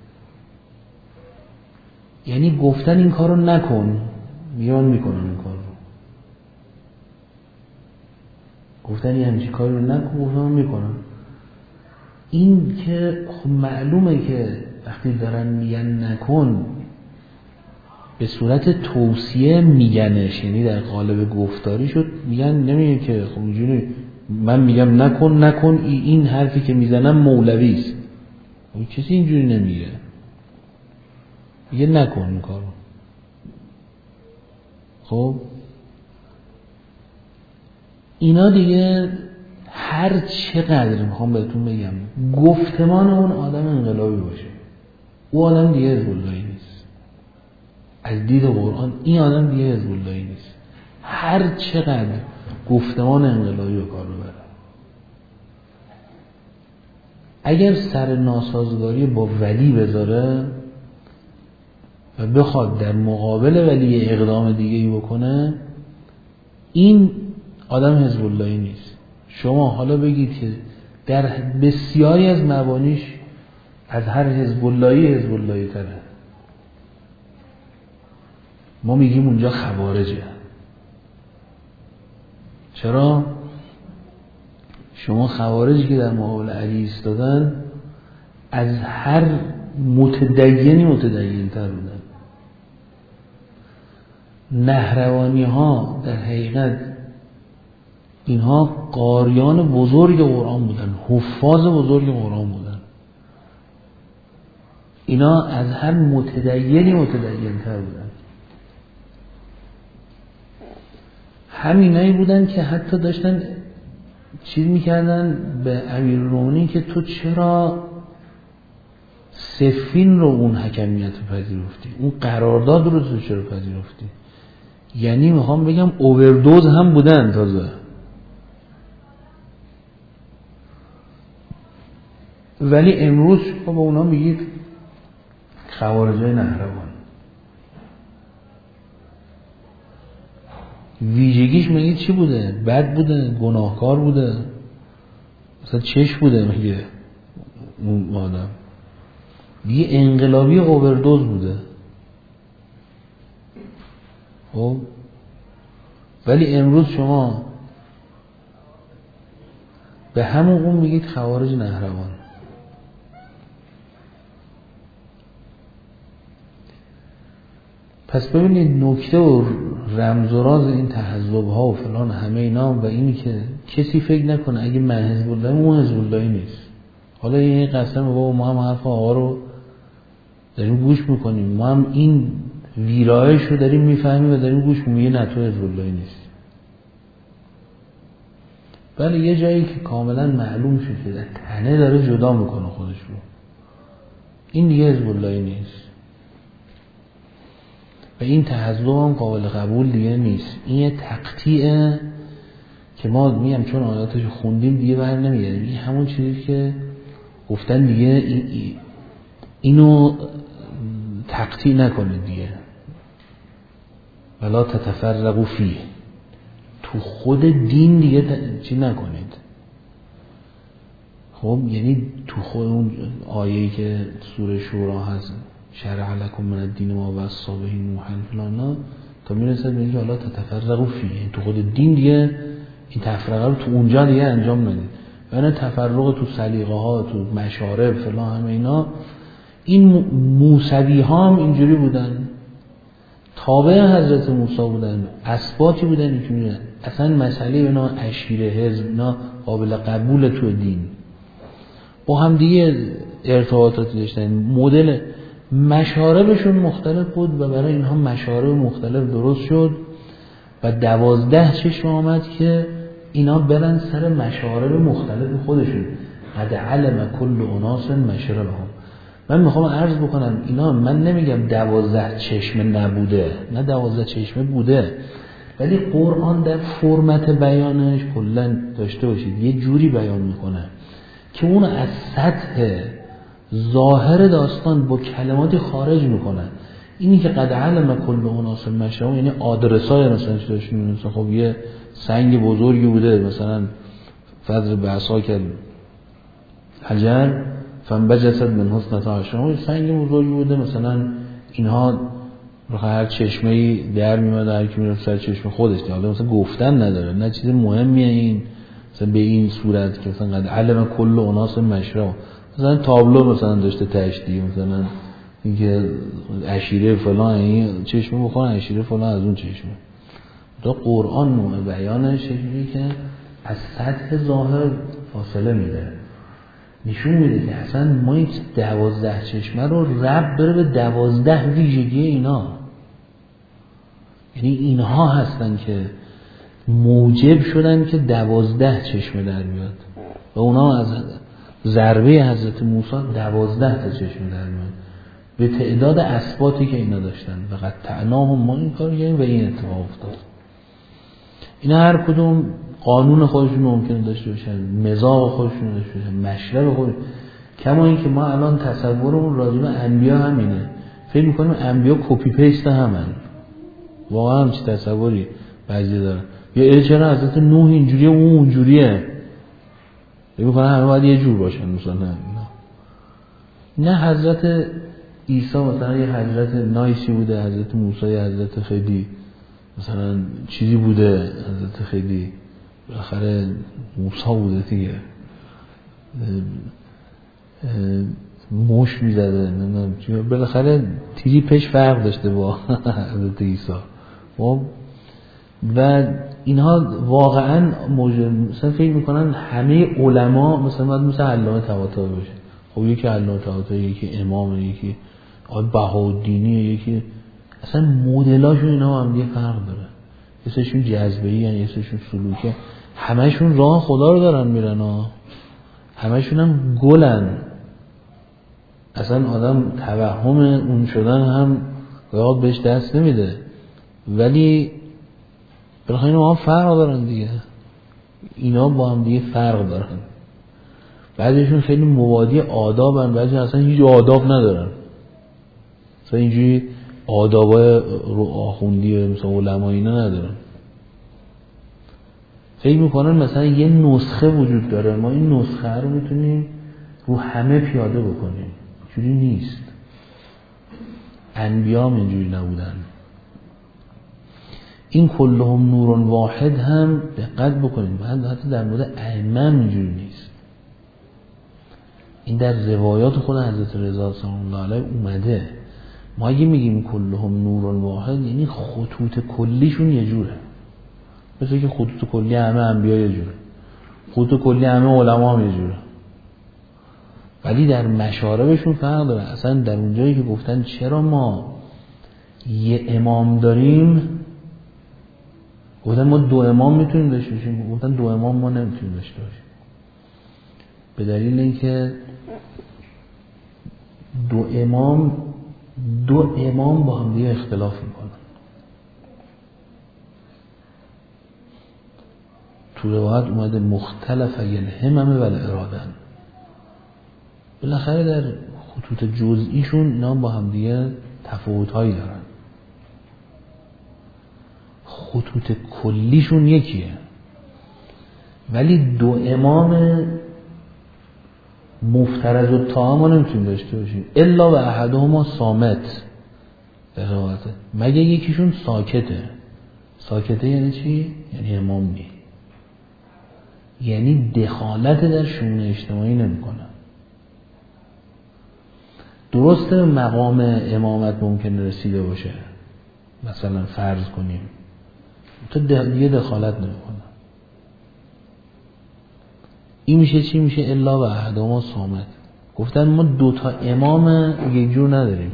یعنی گفتن این کارو نکن، میان میکنن این کارو. گفتن یه همچین کاری رو نکن، گفتن میکنن. این که خب معلومه که وقتی دارن میگن نکن به صورت توصیه میگنش، یعنی در قالب گفتاری شد، میگن نمیگه که خب اینجوری من میگم نکن نکن این حرفی که میزنم مولوی است. کسی اینجوری نمیگه، میگه نکن این کارو. خب اینا دیگه هر چقدر میخوام بهتون بگم گفتمان اون آدم انقلابی باشه، او آدم دیگه حزب اللهی نیست. از دید قرآن این آدم دیگه حزب اللهی نیست، هر چقدر گفتمان انقلابی به کار ببره. اگر سر ناسازگاری با ولی بذاره و بخواد در مقابل ولی اقدام دیگه‌ای بکنه، این آدم حزب اللهی نیست. شما حالا بگید که در بسیاری از مبانیش از هر حزب اللهی حزب اللهی تره، ما میگیم اونجا خوارجه. چرا؟ شما خوارجی که در مقابل علی ایستادن از هر متدینی متدین تر بودن. نهروانی ها در حقیقت اینها قاریان بزرگ قرآن بودن، حفاظ بزرگ قرآن بودن. اینا از هر متدینی متدین تر بودن. همینایی بودن که حتی داشتن چیز میکردن به امیرالمومنین که تو چرا صفین رو اون حکمیت رو پذیرفتی، اون قرارداد رو تو چرا پذیرفتی؟ یعنی میخوام بگم اووردوز هم بودن تازه. ولی امروز با اونا میگید خوارجای نهروان. ویژگیش میگید چی بوده؟ بد بوده؟ گناهکار بوده؟ مثلا چش بوده؟ میگه اون آدم یه انقلابی اووردوز بوده. خب ولی امروز شما به همون اون میگید خوارج نهروان. پس ببینید نکته و رمز و راز این تحزب ها و فلان همه اینا و اینی که کسی فکر نکنه اگه من حزب الله اون حزب اللهی نیست. حالا این قسم بابا ما هم حرف آقا رو داریم گوش میکنیم، ما هم این ویرایش رو داریم میفهمیم و داریم گوش میگه نه تو حزب اللهی نیست. بله یه جایی که کاملا معلوم شد که تنه داره جدا میکنه خودش رو، این دیگه حزب اللهی نیست و این تحزب هم قابل قبول دیگه نیست. این یه تقطیعه که ما میگم چون آیاتش خوندیم دیگه بر نمیگردیم. این همون چیزی که گفتن دیگه این اینو تقطیع نکنید دیگه، ولا تتفرقوا فیه، تو خود دین دیگه چی نکنید. خب یعنی تو خود اون آیه‌ای که سوره شورا هست شرع لکم من الدین ما وصی به نوح فلانا تا میرسه به اینکه حالا تتفرقوا فیه، تو خود دین دیگه این تفرقه رو تو اونجا دیگه انجام ندید. یعنی تفرق تو سلیقه ها، تو مشارب فلان همه اینا، این موسوی ها هم اینجوری بودن، تابع حضرت موسی بودن، اسباطی بودن که میدونن اصلا مسئله اینا عشیره حزب اینا قابل قبول تو دین، با هم دیگه ارتباطاتی داشتن، مدل مشاربشون مختلف بود و برای اینها مشارب مختلف درست شد و دوازده چشم آمد که اینا برن سر مشارب مختلف خودشون. قد علم کل اناس مشربهم. من میخوام عرض بکنم اینا، من نمیگم دوازده چشم نبوده، نه دوازده چشم بوده، ولی قرآن در فرمت بیانش کلا داشته باشید یه جوری بیان میکنه که اون از سطح ظاهر داستان با کلماتی خارج میکنه. اینی که قد علم کل اناس مشربهم یعنی آدرسای مثلا چی داشت می‌نویسه، خب یه سنگ بزرگی بوده مثلا فضل بعصاک حجر فانبجست من حسنتا عشر، سنگ بزرگی بوده مثلا اینها رو هر چشمه‌ای در میاد هر کی میره سر چشم خودش، حالا مثلا گفتن نداره نه چیز مهمیه این مثلا به این صورت که مثلا قد علم کل اناس مشرب، مثلا تابلو مثلا داشته تشدید، مثلا اینکه عشیره فلان این چشمه بخونه عشیره فلان از اون چشمه. تو قرآن نوع بیانش اینجوری که از سطح ظاهر فاصله میده، نشون میده که اصلا ما این دوازده چشمه رو رب بره به دوازده ویژگی اینا، یعنی اینها هستن که موجب شدن که دوازده چشمه در بیاد و اونا از ضربه حضرت موسی دوازده تا چشمه در میاد به تعداد اثباتی که اینا داشتن. فقط تعناهم ما این کار کردیم و این اتفاق افتاد. اینا هر کدوم قانون خودشون ممکنه داشته باشن، مزاج خودشون داشته باشن، مشرب خودشون. کما این که ما الان تصورمون راجع به انبیا همینه، فکر می‌کنیم انبیا کپی پیست همن. واقعا هم چه تصوری بعضی دارن، یا چرا حضرت نوح اینجوریه اون اونجوریه، فکر می‌کنن همه باید یه جور باشن. مثلا نه نه حضرت عیسی مثلا یه حضرت نایسی بوده، حضرت موسی یه حضرت خیلی مثلا چیزی بوده، حضرت خیلی بالاخره موسی بوده دیگه، موش میزده نمیدونم چی، بالاخره تیری پیش فرق داشته با حضرت عیسی. خب و اینها واقعا مثلا فکر میکنن همه علما مثلا باید مثل علامه طباطبایی باشه. خب یکی علامه طباطبایی، یکی امام، یکی آقای بهاءالدینی، یکی اصلا مدلاشون اینا هم دیگه فرق داره. یه سرشون جذبه‌ای ان، یه سرشون سلوکه، همشون راه خدا رو دارن میرن ها، همشون هم گلن. اصلا آدم توهم اون شدن هم یاد بهش دست نمیده، ولی بالاخره اینا هم فرق دارن دیگه. اینا با هم دیگه فرق دارن. بعضیشون خیلی مبادی آدابن، بعضی اصلا هیچ آداب ندارن. مثلا اینجوری آدابای رو آخوندی مثلا علما اینا ندارن. فکر میکنن مثلا یه نسخه وجود داره، ما این نسخه رو میتونیم رو همه پیاده بکنیم. اینجوری نیست. انبیا هم اینجوری نبودن. این کلهم نور واحد هم دقت بکنیم، بعد حتی در مورد ائمه اینجوری نیست. این در روایات خود حضرت رضا سلام الله علیه اومده. ما اگه میگیم کلهم نور واحد یعنی خطوط کلیشون یه جوره، مثل که خطوط کلی همه انبیا یه جوره، خطوط کلی همه علما هم یه جوره، ولی در مشاربشون فرق داره. اصلا در اونجایی که گفتن چرا ما یه امام داریم، گفتن ما دو امام میتونیم داشته باشیم، گفتن دو امام ما نمیتونیم داشته باشیم، به دلیل اینکه دو امام دو امام با هم دیگه اختلاف میکنن. تو روایت اومده مختلف الهمم و الارادن، بالاخره در خطوط جزئیشون اینا با هم دیگه تفاوت‌هایی دارن، خطوط کلیشون یکیه، ولی دو امام مفترض و تام نمیتونیم داشته باشیم الا و احدهما صامت، در روایت مگه یکیشون ساکته. ساکته یعنی چی؟ یعنی امام نی، یعنی دخالت در شؤون اجتماعی نمیکنه. درسته مقام امامت ممکنه رسیده باشه، مثلا فرض کنیم تو دیگه دخالت نمیکنه. این میشه چی؟ میشه الا و احدهما صامت. گفتن ما دوتا امام یک جور نداریم،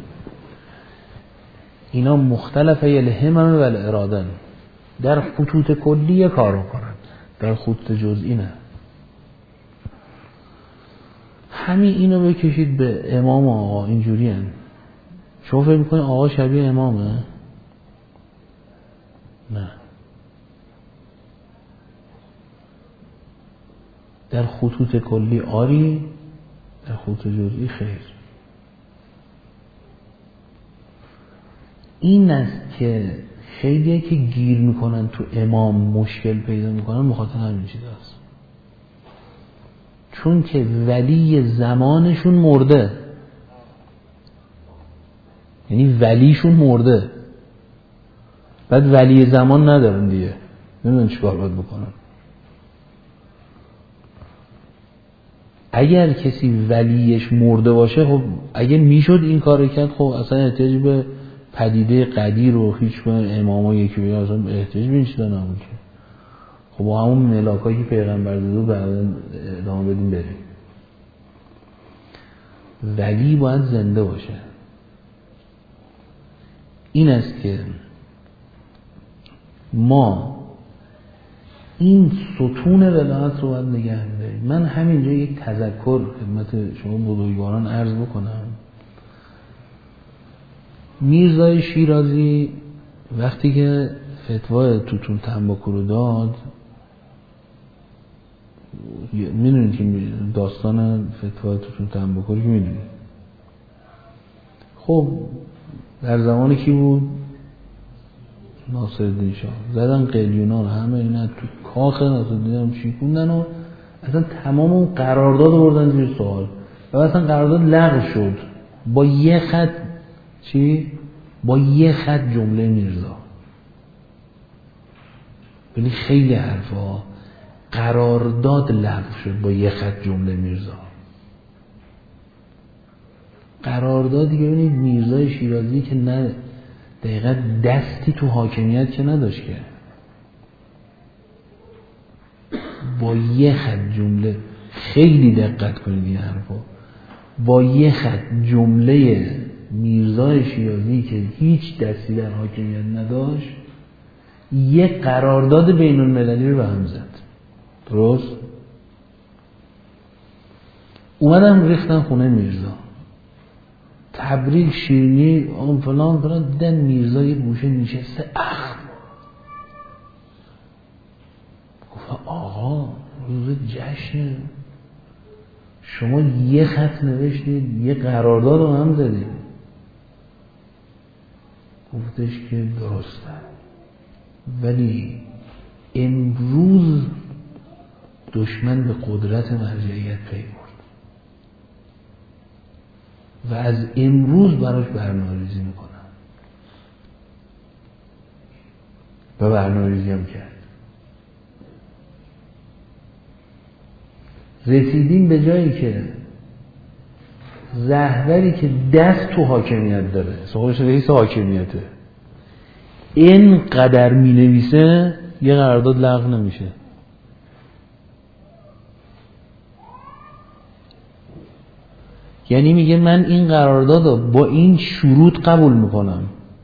اینا مختلفه الهمم و الارادن، در خطوط کلی کار میکنن، در خطوط جزئی نه. همین اینو بکشید به امام آقا، اینجوری هن. شما فکر میکنید آقا شبیه امامه؟ نه. در خطوط کلی آری، در خطوط جزئی خیر. این است که خیلیه که گیر میکنن تو امام مشکل پیدا میکنن، مخاطر همین چیز هست. چون که ولی زمانشون مرده، یعنی ولیشون مرده، بعد ولی زمان ندارن دیگه، نمیدونن چی کار باید بکنن. اگر کسی ولیش مرده باشه، خب اگه میشد این کار کرد، خب اصلا احتیاج به پدیده قدیر و هیچ اماما یکی بگه اصلا احتیاج به این چیزا نبود. خب با همون ملاکایی که پیغمبر داده بعدا ادامه بدیم بریم. ولی باید زنده باشه. این است که ما این ستون ولایت رو باید نگه می‌داریم. من همینجا یک تذکر خدمت شما بزرگواران عرض بکنم. میرزای شیرازی وقتی که فتوای توتون تنباکو رو داد، میدونید که داستان فتوای توتون تنباکو رو میدونید. خب در زمان کی بود؟ ناصرالدین شاه. زدن قلیونا رو همه اینا تو کاخ ناصرالدین هم شیکوندن و اصلا تمام اون قرارداد رو بردن زیر سوال و اصلا قرارداد لغو شد با یه خط. چی؟ با یه خط جمله میرزا. یعنی خیلی حرفا قرارداد لغو شد با یه خط جمله میرزا. قرارداد دیگه ببینید میرزای شیرازی که نه دقیقا دستی تو حاکمیت که نداشت که با یه خط جمله، خیلی دقت کنید این حرفا، با یه خط جمله میرزای شیرازی که هیچ دستی در حاکمیت نداشت یه قرارداد بین المللی رو به هم زد. درست؟ اومدم ریختن خونه میرزا، تبریک شیرینی اون فلان فلان، دیدن میرزا یه گوشه نشسته اخ. گفت آقا روز جشن شما یه خط نوشتید یه قرارداد رو هم زدید. گفتش که درسته، ولی امروز دشمن به قدرت مرجعیت پی برد و از امروز براش برنامه‌ریزی میکنم و برنامه‌ریزی هم کرد. رسیدیم به جایی که رهبری که دست تو حاکمیت داره، خودش رئیس حاکمیته، اینقدر می نویسه یه قرارداد لغو نمیشه. یعنی میگه من این قرارداد رو با این شروط قبول میکنم.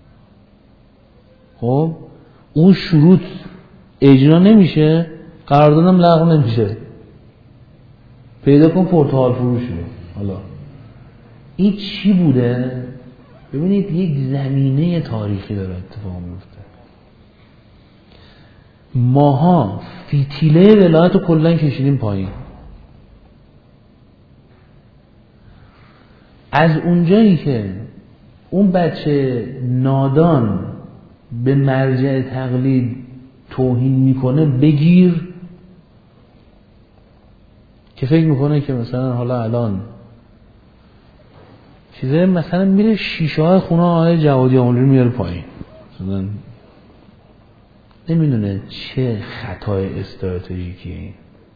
خب اون شروط اجرا نمیشه، قراردادم لغو نمیشه. پیدا کن پرتغال فروش رو. حالا این چی بوده؟ ببینید یک زمینه تاریخی داره اتفاق میفته. ماها فتیله ولایت رو کلن کشیدیم پایین. از اونجایی که اون بچه نادان به مرجع تقلید توهین میکنه بگیر، که فکر میکنه که مثلا حالا الان چیزه مثلا میره شیشه های خونه آقای جوادی آمولی میاره پایین، مثلا نمیدونه چه خطای استراتژیکیه این.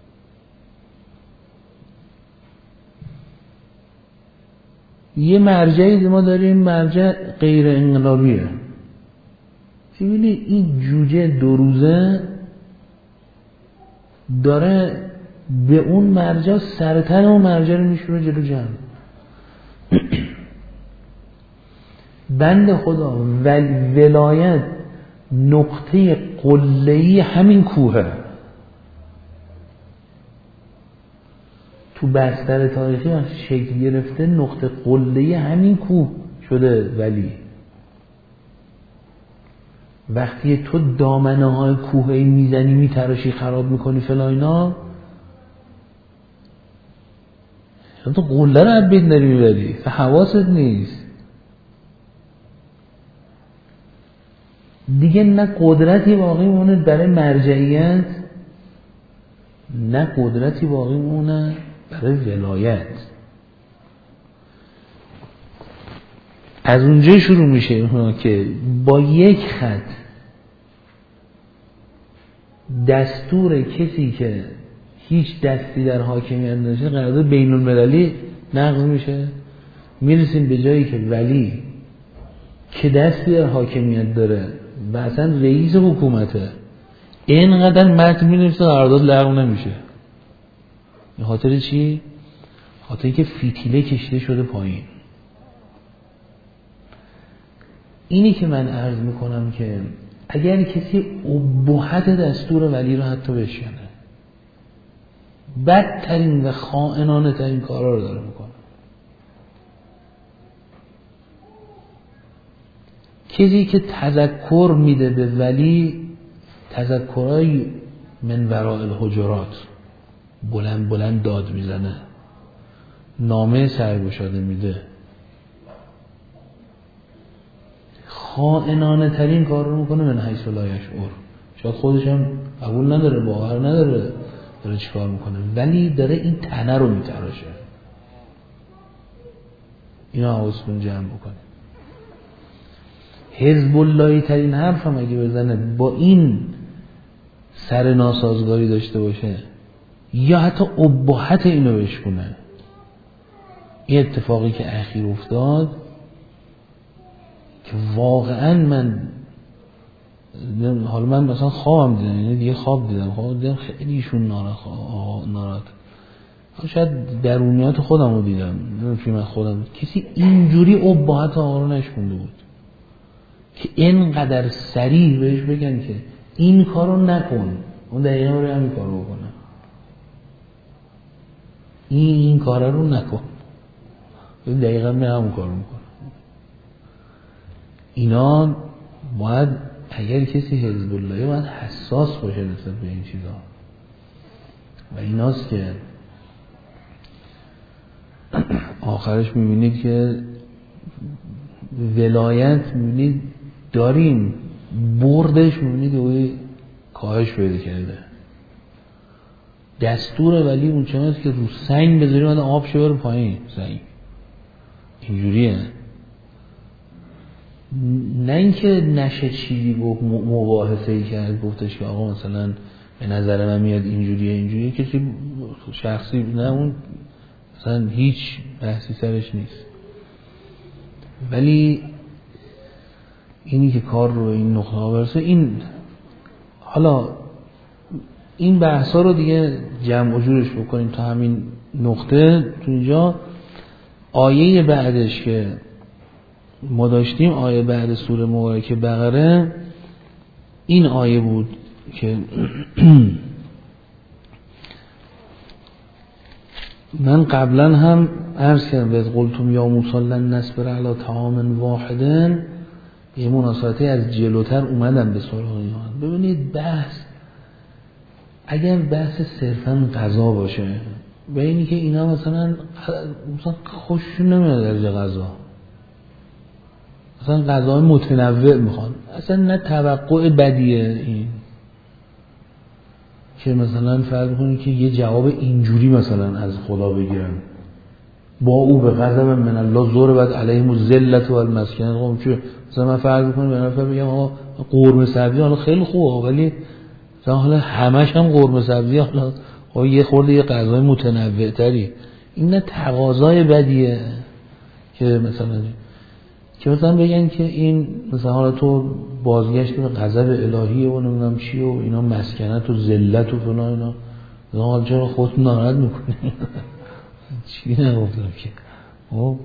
یه مرجعی ما داریم، مرجع غیر انقلابیه. ببینی این جوجه دو روزه داره به اون مرجع سرتن اون مرجع رو میشونه جلو جمع. بند خدا ولایت نقطه قله‌ای همین کوهه. تو بستر تاریخی شکل گرفته نقطه قله‌ای همین کوه شده. ولی وقتی تو دامنه های کوهی میزنی میتراشی خراب میکنی فلاینا، تو قله رو عبید داری میبری، تو حواست نیست دیگه. نه قدرتی باقی مونه برای مرجعیت، نه قدرتی باقی مونه برای ولایت. از اونجا شروع میشه که با یک خط دستور کسی که هیچ دستی در حاکمیت نداشته قرارداد بین المللی نقض میشه. میرسیم به جایی که ولی که دستی در حاکمیت داره و اصلا رئیس حکومته اینقدر متن مینویسه قرارداد لغو نمیشه. به خاطر چی؟ خاطر که فتیله کشیده شده پایین. اینی که من عرض میکنم که اگر کسی ابهت دستور ولی رو حتی بشکنه، بدترین و خائنانه ترین کارا رو داره میکنه. کسی که تذکر میده به ولی تذکرهای من وراء الحجرات بلند بلند داد میزنه، نامه سرگشاده میده، خائنانه ترین کار رو میکنه من حیث لا یشعر. شاید خودش هم قبول نداره، باور نداره داره چی کار میکنه، ولی داره این تنه رو میتراشه. اینا حواستون جمع بکنه. حزب اللهی ترین حرف هم اگه بزنه با این سر ناسازگاری داشته باشه یا حتی ابهت اینو بشکنه. این اتفاقی که اخیر افتاد که واقعا من حالا من مثلا خوابم دیدم، یعنی دیگه خواب دیدم خواب دیدم خیلی ایشون ناراحت، شاید درونیات خودم رو دیدم، نمیدونم فیلم خودم، کسی اینجوری ابهت آقا رو نشکنده بود که اینقدر صریح بهش بگن که این کارو نکن، اون دقیقا رو همین کارو بکنه، این این کار رو نکن، اون دقیقا می همون کارو میکنه. اینا باید اگر کسی حزب اللهی باید حساس باشه نسبت به این چیزا و ایناست که آخرش میبینید که ولایت میبینید داریم بردش میبینید اوی کاهش پیدا کرده. دستور ولی اون چنانست که رو سنگ بذاریم آدم آب شه بره پایین سنگ، اینجوریه. نه اینکه نشه چیزی گفت مباحثه‌ای کرد گفتش که آقا مثلا به نظر من میاد اینجوریه اینجوریه، کسی شخصی نه، اون مثلا هیچ بحثی سرش نیست. ولی اینی که کار رو این نقطه ها برسه، این حالا این بحثا رو دیگه جمع و جورش بکنیم تا همین نقطه. تو اینجا آیه بعدش که ما داشتیم، آیه بعد سوره مبارکه بقره، این آیه بود که من قبلا هم عرض کردم از قلتم یا موسی لن نصبر علی طعام واحد، یه مناسبتی از جلوتر اومدم به سراغ اینا. ببینید بحث اگر بحث صرفا غذا باشه و اینی که اینا مثلا مثلا خوششون نمیاد درجه غذا، مثلا غذای متنوع میخوان، اصلا نه توقع بدیه این که مثلا فرض کنید که یه جواب اینجوری مثلا از خدا بگیرن با او به غضب من الله ضربت علیهم الذلة والمسکنة. خب چه مثلا من فرض کنم به نفر بگم آقا قرمه سبزی حالا خیلی خوبه ولی مثلا حالا همش هم قرمه سبزی، حالا خب یه خورده یه غذای متنوع تری، این نه تقاضای بدیه که مثلا که مثلا بگن که این مثلا حالا تو بازگشت به غضب الهی و نمیدونم چی و اینا مسکنت و ذلت و فلان اینا، حالا چرا خودت ناراحت میکنی؟ چی نگفتم که خب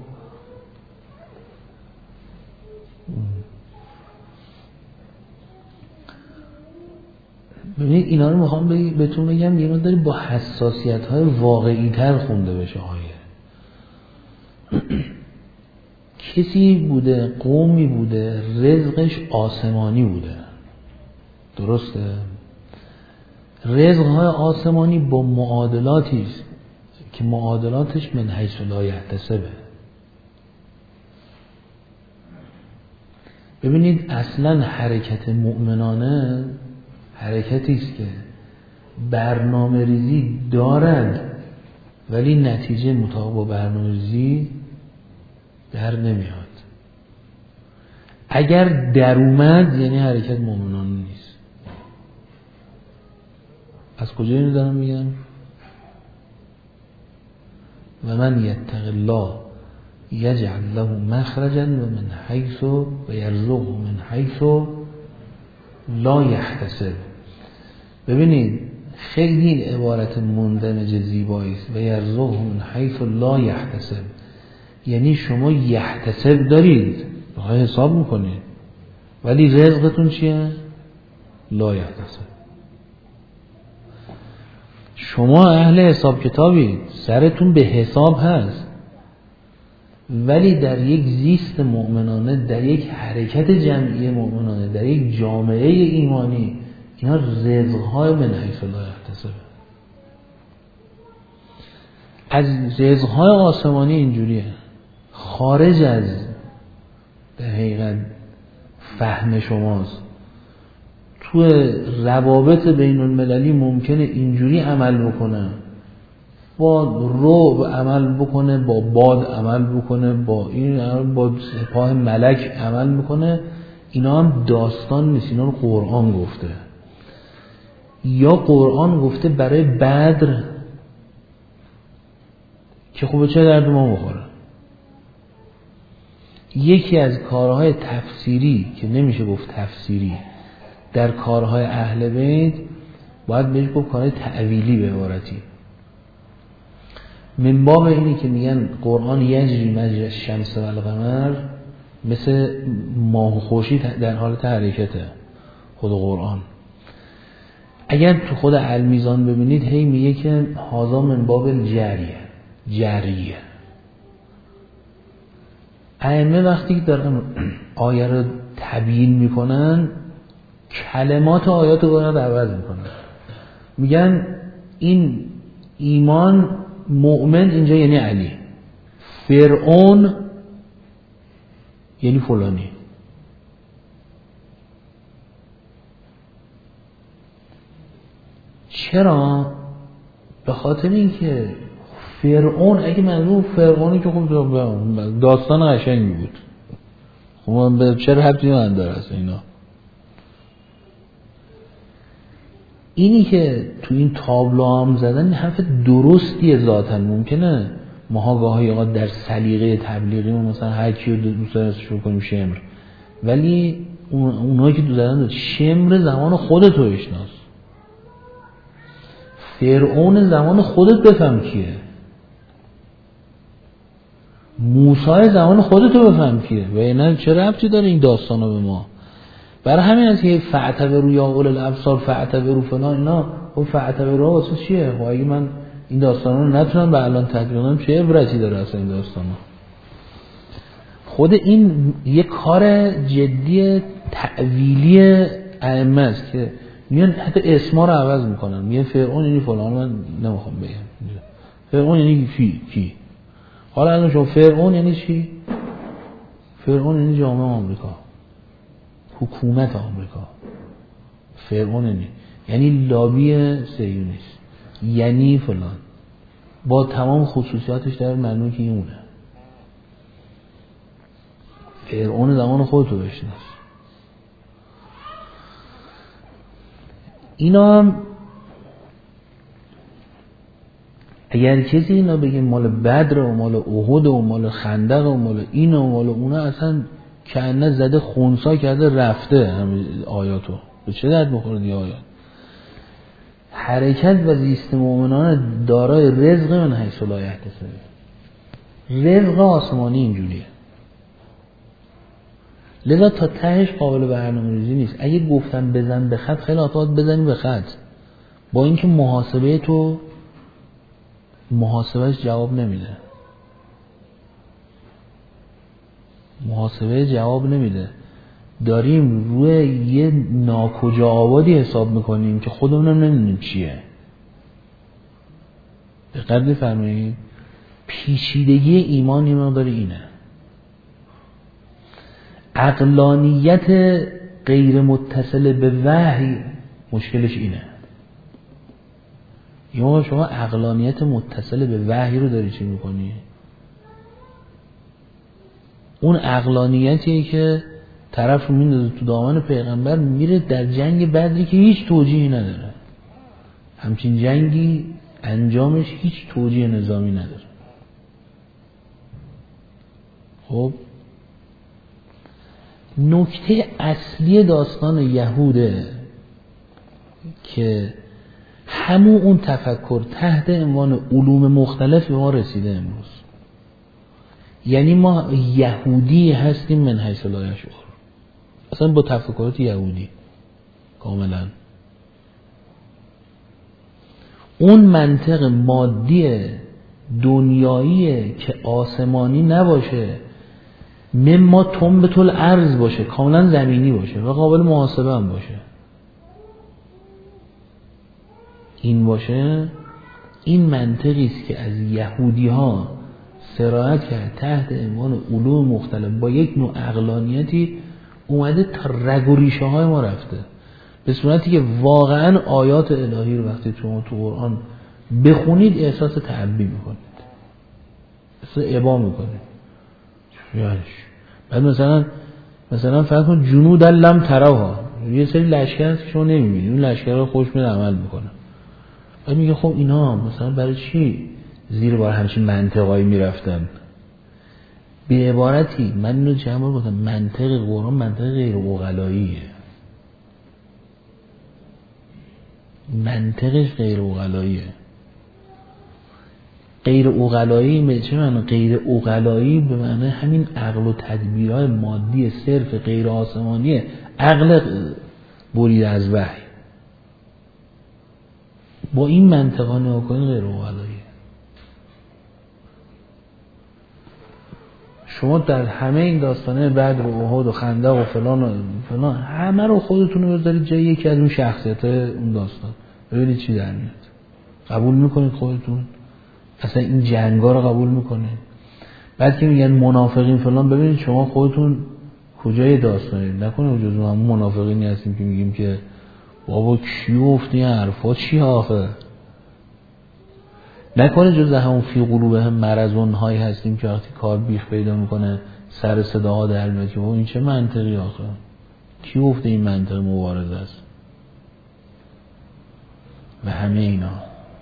ببینید اینا رو میخوام بهتون بگم یه مقداری با حساسیت های واقعی تر خونده بشه آیه. کسی بوده، قومی بوده رزقش آسمانی بوده، درسته؟ رزقهای آسمانی با معادلاتی است که معادلاتش من حیث لا یحتسبه. ببینید اصلا حرکت مؤمنانه حرکتی است که برنامه ریزی دارد ولی نتیجه مطابق با برنامه ریزی در نمیاد. اگر در اومد یعنی حرکت مؤمنانه نیست. از کجا اینو دارم میگم؟ و من یتق الله یجعل له مخرجا و من حیث و یرزقه من حیث لا یحتسب. ببینید خیلی این عبارت مندمج زیبایی است، و یرزقه من حیث لا یحتسب، یعنی شما یحتسب دارید، بخواه حساب میکنید، ولی رزقتون چیه؟ لا یحتسب. شما اهل حساب کتابید، سرتون به حساب هست، ولی در یک زیست مؤمنانه، در یک حرکت جمعی مؤمنانه، در یک جامعه ایمانی، اینا رزقهای من حیث لا یحتسب. از رزقهای آسمانی اینجوریه، خارج از در حقیقت فهم شماست. تو روابط بین المللی ممکنه اینجوری عمل بکنه، با رعب عمل بکنه، با باد عمل بکنه، با این با سپاه ملک عمل بکنه. اینا هم داستان نیست، اینا رو قرآن گفته. یا قرآن گفته برای بدر که خوبه چه درد ما بخوره. یکی از کارهای تفسیری که نمیشه گفت تفسیری در کارهای اهل بیت، باید بهش گفت کارهای تأویلی به عبارتی. من باب اینی که میگن قرآن یجری مجری الشمس و القمر، مثل ماه و خورشید در حالت حرکته خود قرآن. اگر تو خود المیزان ببینید هی میگه که هذا من باب الجریه، جریه. ائمه وقتی که دارن آیه رو تبیین میکنن، کلمات آیات رو باید عوض میکنن. میگن این ایمان مؤمن اینجا یعنی علی، فرعون یعنی فلانی. چرا؟ به خاطر اینکه فرعون، اگه منظور فرعونی که خب داستان قشنگی بود، خب چرا حبتی من داره اصلا اینا؟ اینی که تو این تابلو هم زدن حرف درستیه ذاتاً. ممکنه ماها گاهی اوقات در سلیقه تبلیغی مثلا هر کیو دوست داریم شروع کنیم شمر، ولی اون اونایی که دو زدن شمر زمان خودت رو بشناس، فرعون زمان خودت بفهم کیه، موسی زمان خودت رو بفهم کیه. و اینا چه ربطی داره این داستانا به ما؟ برای همین است که فاعتبروا یا اول الابصار فاعتبروا فلان، اینا خب فاعتبروا واسه چیه؟ خب اگه من این داستانا رو نتونم به الان تطبیق کنم، چه عبرتی داره اصلا این داستانا؟ خود این یک کار جدی تأویلی ائمه است که میان حتی اسما رو عوض میکنن. میگن فرعون یعنی فلان، من نمیخوام بگم فرعون یعنی کی کی. حالا الان شما فرعون یعنی چی؟ فرعون یعنی جامعه آمریکا، حکومت آمریکا. فرعون یعنی یعنی لابی صهیونیست، یعنی فلان، با تمام خصوصیاتش در معنی که اونه. فرعون زمان خودتو بشناس. اینا هم اگر کسی اینا بگه مال بدر و مال احد و مال خندق و مال این و مال اونه، اصلا کنه زده خونسا کرده رفته همین آیاتو. به چه درد بخوره دی آیات؟ حرکت و زیست مؤمنان دارای رزق من حیث لا یحتسب. رزق آسمانی اینجوریه، لذا تا تهش قابل برنامه‌ریزی نیست. اگه گفتم بزن به خط، خیلی آتات بزنی به خط، با اینکه محاسبه تو محاسبهش جواب نمیده، محاسبه جواب نمیده. داریم روی یه ناکجا آبادی حساب میکنیم که خودمونم نمیدونیم چیه. دقت بفرمایید، پیچیدگی ایمان یه مقدار اینه. عقلانیت غیر متصل به وحی مشکلش اینه. یه موقع شما عقلانیت متصل به وحی رو داری چی میکنی؟ اون عقلانیتیه که طرف رو میندازه تو دامن پیغمبر، میره در جنگ بدری که هیچ توجیهی نداره. همچین جنگی انجامش هیچ توجیه نظامی نداره. خب نکته اصلی داستان یهوده که همون اون تفکر تحت عنوان علوم مختلف به ما رسیده امروز. یعنی ما یهودی هستیم من حیث لا یشعر، اصلا با تفکرات یهودی کاملا. اون منطق مادی دنیایی که آسمانی نباشه، مما تنبت الارض باشه، کاملا زمینی باشه و قابل محاسبه هم باشه، این باشه، این منطقی است که از یهودی ها سرایت کرد تحت عنوان علوم مختلف با یک نوع عقلانیتی اومده تا رگ و ریشه های ما رفته، به صورتی که واقعا آیات الهی رو وقتی شما تو قرآن بخونید احساس تعبی میکنید، احساس ابا میکنید. یعنی بعد مثلا مثلا فرض کن جنود لم تروها، یه سری لشکر هست که شما نمیبینید، اون لشکرها خوش میاد عمل میکنه، بعد میگه خب اینا مثلا برای چی زیر بار همچین منطقایی میرفتن؟ به عبارتی من اینو چند بار گفتم، منطق قرآن منطق غیر عقلاییه، منطقش غیر عقلاییه. غیر عقلایی چه معنی؟ غیر عقلایی به معنی همین عقل و تدبیرهای مادی صرف غیر آسمانی، عقل برید از وحی. با این منطقه نگاه کنید غیر عقلاییه. شما در همه این داستانه بدر و احد و خندق و فلان و فلان همه رو خودتون رو بذارید جای یکی از اون شخصیت اون داستان، ببینید چی در میاد. قبول میکنید خودتون؟ اصلا این جنگا رو قبول میکنید؟ بعد که میگن منافقین فلان، ببینید شما خودتون کجای داستانید. نکنه جز همون منافقینی هستیم که میگیم که بابا کی گفت این حرفا چی آخه؟ نکنه جز همون فی قلوبهم مرضون هایی هستیم که وقتی کار بیخ پیدا میکنه سر صداها در میاد که این چه منطقی آخه؟ کی گفته این منطق مبارزه است؟ و همه اینا.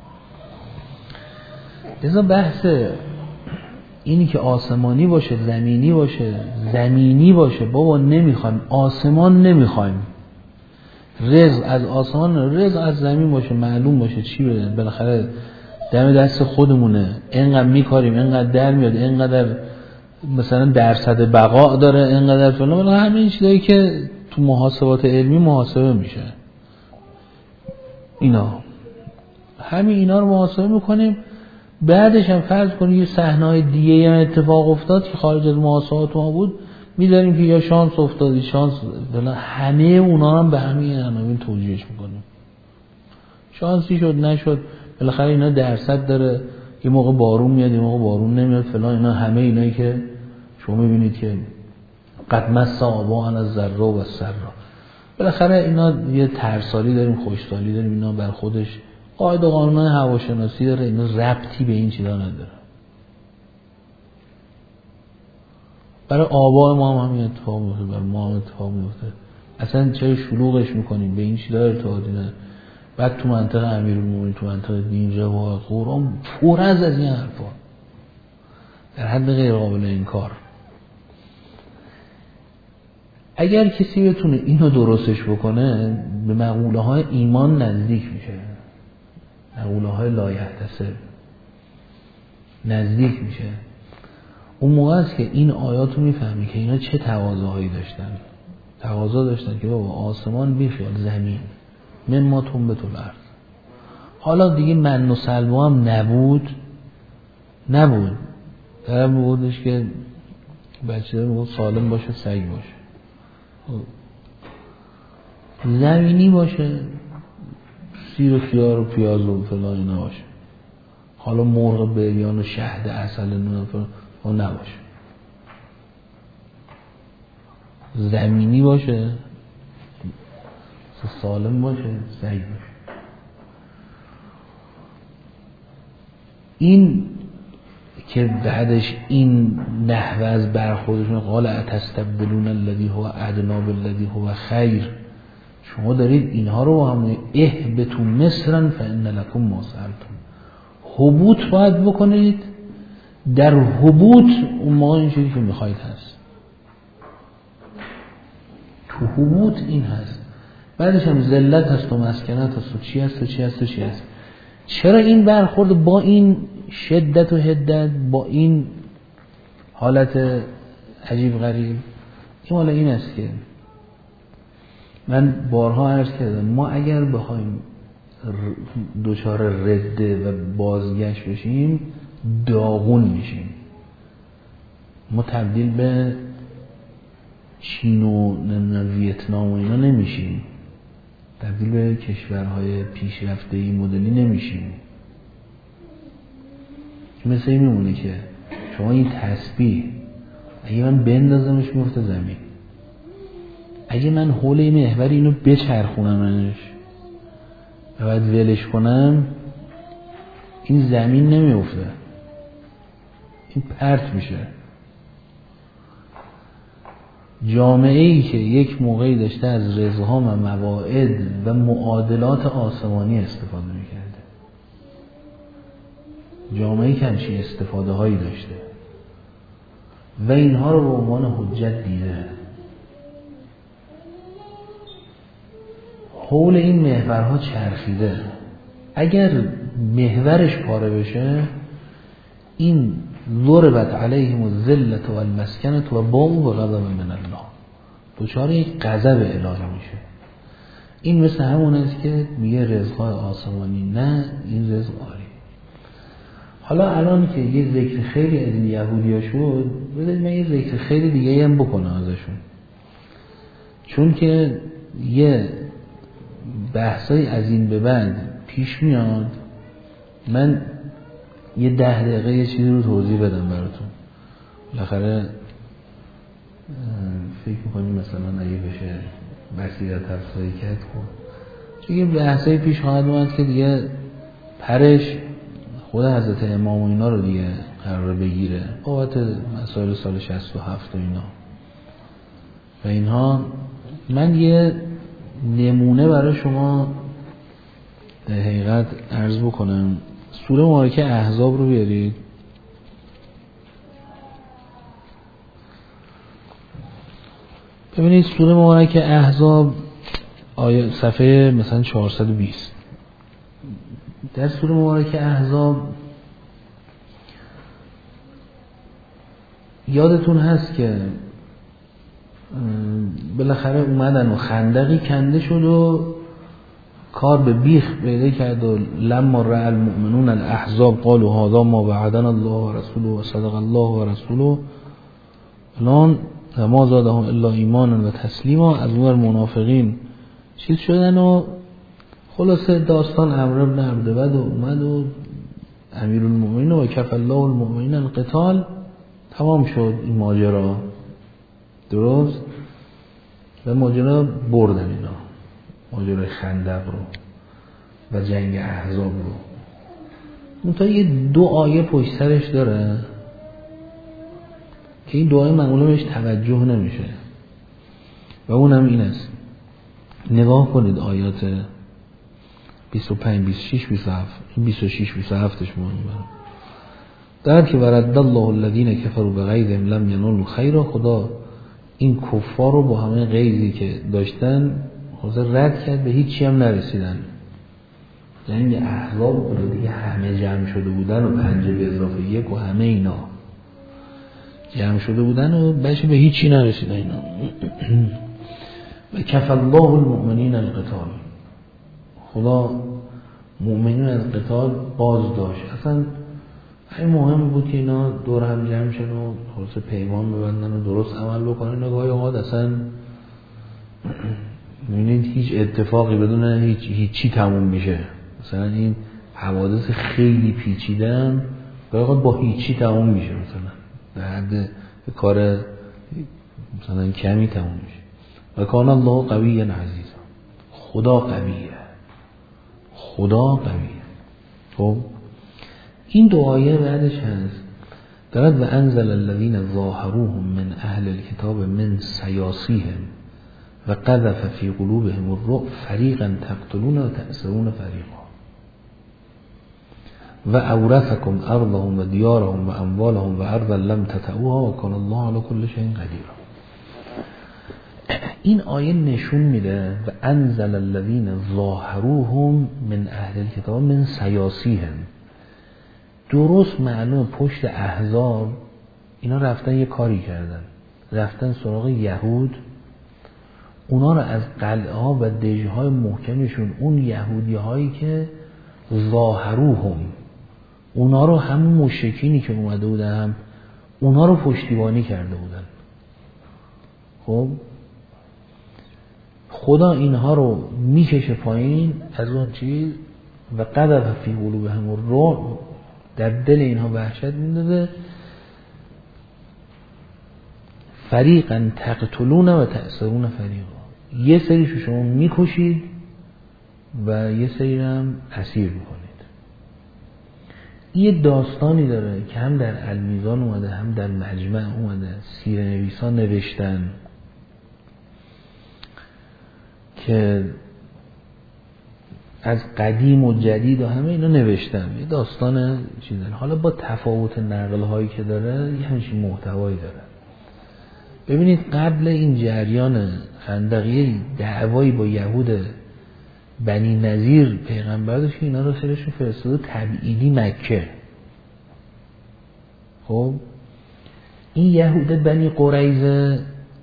لذا بحث اینی که آسمانی باشه زمینی باشه، زمینی باشه بابا نمیخوایم، آسمان نمیخوایم، رزق از آسمان رزق از زمین باشه، معلوم باشه چی بده، بالاخره دم دست خودمونه، اینقدر میکاریم، اینقدر در میاد، اینقدر مثلا درصد بقا داره، اینقدر فلان، ولی همه این چیزایی که تو محاسبات علمی محاسبه میشه، اینا همین اینا رو محاسبه میکنیم. بعدش هم فرض کنید یه صحنه‌های دیگه هم اتفاق افتاد که خارج از محاسبات ما بود، میذاریم که یا شانس افتاد شانس فلان، همه اونا هم به همین عناوین توجیهش میکنیم. شانسی شد نشد، بالاخره اینا درصد داره، یه موقع بارون میاد یه موقع بارون نمیاد فلان، اینا همه اینایی که شما میبینید که قد مس آبان از ذره و سرا، بالاخره اینا یه ترسالی داریم، خوشسالی داریم، اینا بر خودش قاعده و قانون هواشناسی داره، اینا ربطی به این چیزا نداره. برای آبای ما هم همین اتفاق میفته، برای ما هم اتفاق میفته. اصلا چرا شلوغش میکنیم؟ به این چیزا ارتباطی نداره. بعد تو منطقه امیرالمومنین، تو منطقه دین، روایت، قرآن پر از از این حرفا در حد غیر قابل انکار. اگر کسی بتونه اینو درستش بکنه به مقوله های ایمان نزدیک میشه، مقوله های لا یحتسب نزدیک میشه. اون موقع است که این آیات رو میفهمی که اینا چه تقاضاهایی داشتن. تقاضا داشتن که بابا آسمان بیخیال، زمین مما تنبت الارض. حالا دیگه من و سلوا هم نبود نبود طرف میگودش که بچه میگود سالم باشه سگ باشه، زمینی باشه، سیر و خیار و پیاز و فلان اینا باشه، حالا مرغ بریان و شهد عسل نون فلان نباشه، زمینی باشه، سالم باشه، سگ باشه. این که بعدش این نحوه از برخوردشون قال اتستبدلون الذی هو ادنی بالذی هو خیر، شما دارید اینها رو با هم اهبطوا مصرا فان لکم ما سألتم، هبوط باید بکنید در هبوط اون موقع این چیزی که میخواید هست، تو هبوط این هست، بعدش هم ذلت هست و مسکنت هست و چی هست و چی هست و چی هست. چرا این برخورد با این شدت و حدت، با این حالت عجیب غریب؟ این حالا این است که من بارها عرض کردم، ما اگر بخوایم دوچار رده و بازگشت بشیم داغون میشیم. ما تبدیل به چین و ویتنام و اینا نمیشیم، تبدیل به کشورهای پیشرفته ای مدلی نمیشیم. مثل این میمونه که شما این تسبیح اگه من بندازمش میفته زمین، اگه من حول این محور اینو بچرخونمش و بعد ولش کنم این زمین نمیفته، این پرت میشه. جامعه ای که یک موقعی داشته از رزقها و مواعظ و معادلات آسمانی استفاده میکرده، جامعه ای که همچین استفاده هایی داشته و اینها رو به عنوان حجت دیده، حول این محورها چرخیده، اگر محورش پاره بشه این ضربت علیهم الذلة والمسکنة و باءوا بغضب من الله، دچار یک غضب الهی میشه. این مثل همون است که میگه رزقهای آسمانی نه، این رزق آری. حالا الان که یه ذکر خیلی از این یهودی ها شد، بذارید من یه ذکر خیلی دیگه هم بکنم ازشون، چون که یه بحثای از این به بعد پیش میاد. من یه ده دقیقه یه چیزی رو توضیح بدم براتون، بالاخره فکر میکنیم مثلا اگه بشه بصیرت افزایی کرد خب، چون یه بحثای پیش خواهد اومد که دیگه پرش خود حضرت امام و اینا رو دیگه قرار بگیره بابت مسائل سال شصت و هفت و اینا و اینها. من یه نمونه برای شما در حقیقت عرض بکنم. سوره مبارکه احزاب رو بیارید. ببینید سوره مبارکه احزاب آیه صفحه مثلا چهارصد و بیست. در سوره مبارکه احزاب یادتون هست که بالاخره اومدن و خندقی کنده شد و کار به بیخ پیدا کرد و لما رأى المؤمنون الاحزاب قالوا هذا ما وعدنا الله ورسوله وصدق الله ورسوله الان ما زادهم الا ایمانا و تسلیما. از اون منافقین چیز شدن و خلاصه داستان عمرو بن عبدود اومد و امیرالمؤمنین و کفى الله المؤمنین القتال، تمام شد این ماجرا، درست؟ و ماجرا بردن اینا، ماجرای خندق رو و جنگ احزاب رو. منتها یه دو آیه پشت سرش داره که این دو آیه معمولا بهش توجه نمیشه و اونم این است. نگاه کنید آیات بیست و پنج، بیست و شش، بیست و هفت. بیست و شش بیست و هفتش مهمه. در که ورد الله الذین کفروا بغیظهم لم ینالوا خیرا، خدا این کفار رو با همه غیظی که داشتن خدا رد کرد، به هیچی هم نرسیدن. یعنی احزاب رو دیگه همه جمع شده بودن و پنجه به اضافه یک و همه اینا جمع شده بودن و بشه به هیچی نرسیدن اینا. و کفى الله المؤمنین القتال، خدا مؤمنین از قتال باز داشت. اصلا خیلی مهم بود که اینا دور هم جمع شدن و خلاص پیمان ببندن و درست عمل بکنن. نگاهی اوقات اصلا می‌بینید هیچ اتفاقی بدون هیچ هیچی تموم میشه. مثلا این حوادث خیلی پیچیدن گاهی اوقات با هیچی تموم میشه، مثلا در حد کار مثلا کمی تموم میشه. و کان الله قویا عزیزا، خدا قویه، خدا قویه. خب این دو آیه بعدش هست دارد و انزل الذین ظاهروهم من اهل الكتاب من سیاسیهم و قذف فی قلوبهم الرعب فریقا تقتلون و تأسرون فریقا. و اورثکم ارضهم و دیارهم و اموالهم و ارضا لم تطئوها و کان الله علی کل شیء قدیر. این آیه نشون میده و انزل الذین ظاهروهم من اهل الکتاب من سیاسیهم. درست معلومه پشت احزاب اینا رفتن یه کاری کردن، رفتن سراغ یهود، اونا رو از قلعه ها و دژ های محکمشون، اون یهودی هایی که ظاهروهم، اونا رو همون مشرکینی که اومده بودن هم اونا رو پشتیبانی کرده بودن. خب خدا اینها رو میکشه پایین از اون چیز و قذف فی قلوبهم الرعب، در دل اینها وحشت میندازه. فریقا تقتلون و تأسرون فریقا، یه سریشو شما میکشید و یه سری هم اسیر میکنید. یه داستانی داره که هم در المیزان اومده هم در مجمع اومده، سیره نویسان نوشتن که از قدیم و جدید و همه اینا نوشتن، یه داستان چیزن. حالا با تفاوت نقل هایی که داره یه همچین محتوایی داره. ببینید قبل این جریان خندقیه دعوایی با یهود بنی نذیر پیغمبر داشت، اینا رو سرشون فرستاده تبعیدی مکه. خب این یهود بنی قریظه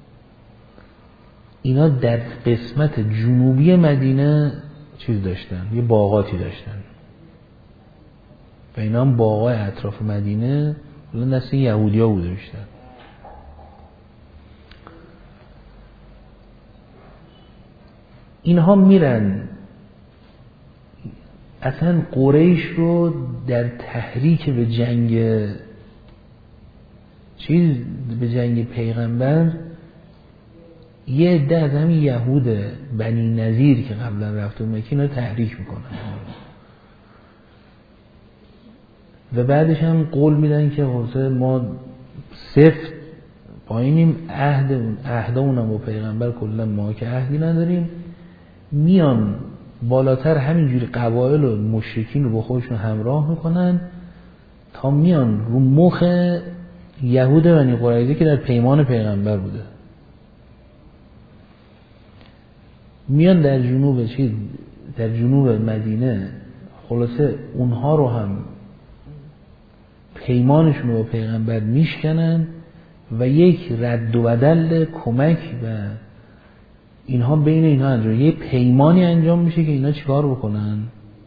اینا در قسمت جنوبی مدینه چیز داشتن، یه باغاتی داشتن و اینا هم باغای اطراف مدینه کلا دست یهودی ها بوده بیشتر. اینها میرن اصلا قریش رو در تحریک به جنگ چیز به جنگ پیغمبر یه عده از همین یهود بنی نذیر که قبلا رفته مکه اینا تحریک میکنن و بعدش هم قول میدن که حسین ما سفت پایینیم، عهد عهدمون با پیغمبر کلا ما که عهدی نداریم. میان بالاتر همینجوری قبایل و مشرکین رو با خودشون همراه میکنن تا میان رو مخ یهود بنی قریظه که در پیمان پیغمبر بوده، میان در جنوب چیز در جنوب مدینه. خلاصه اونها رو هم پیمانشون رو با پیغمبر میشکنن و یک رد و بدل کمک و اینها بین اینها انجام، یه پیمانی انجام میشه که اینا چیکار بکنن.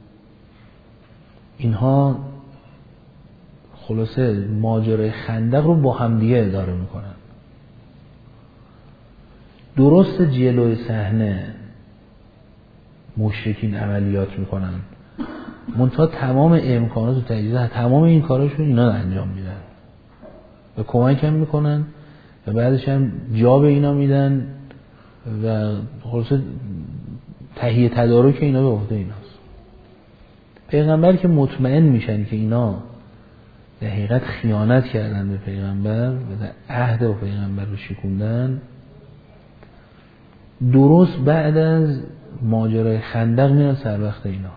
اینها خلاصه ماجرای خندق رو با همدیگه اداره میکنن. درست جلوی صحنه مشرکین عملیات میکنن، منتها تمام امکانات و تجهیزات تمام این کاراشون اینا انجام میدن و کمک هم میکنن و بعدش هم جا به اینا میدن و خلاصه تهیه تدارک اینا به عهده ایناست. پیغمبر که مطمئن میشن که اینا در حقیقت خیانت کردن به پیغمبر و در عهد با پیغمبر رو شکوندن، درست بعد از ماجرای خندق میرن سر وقت اینا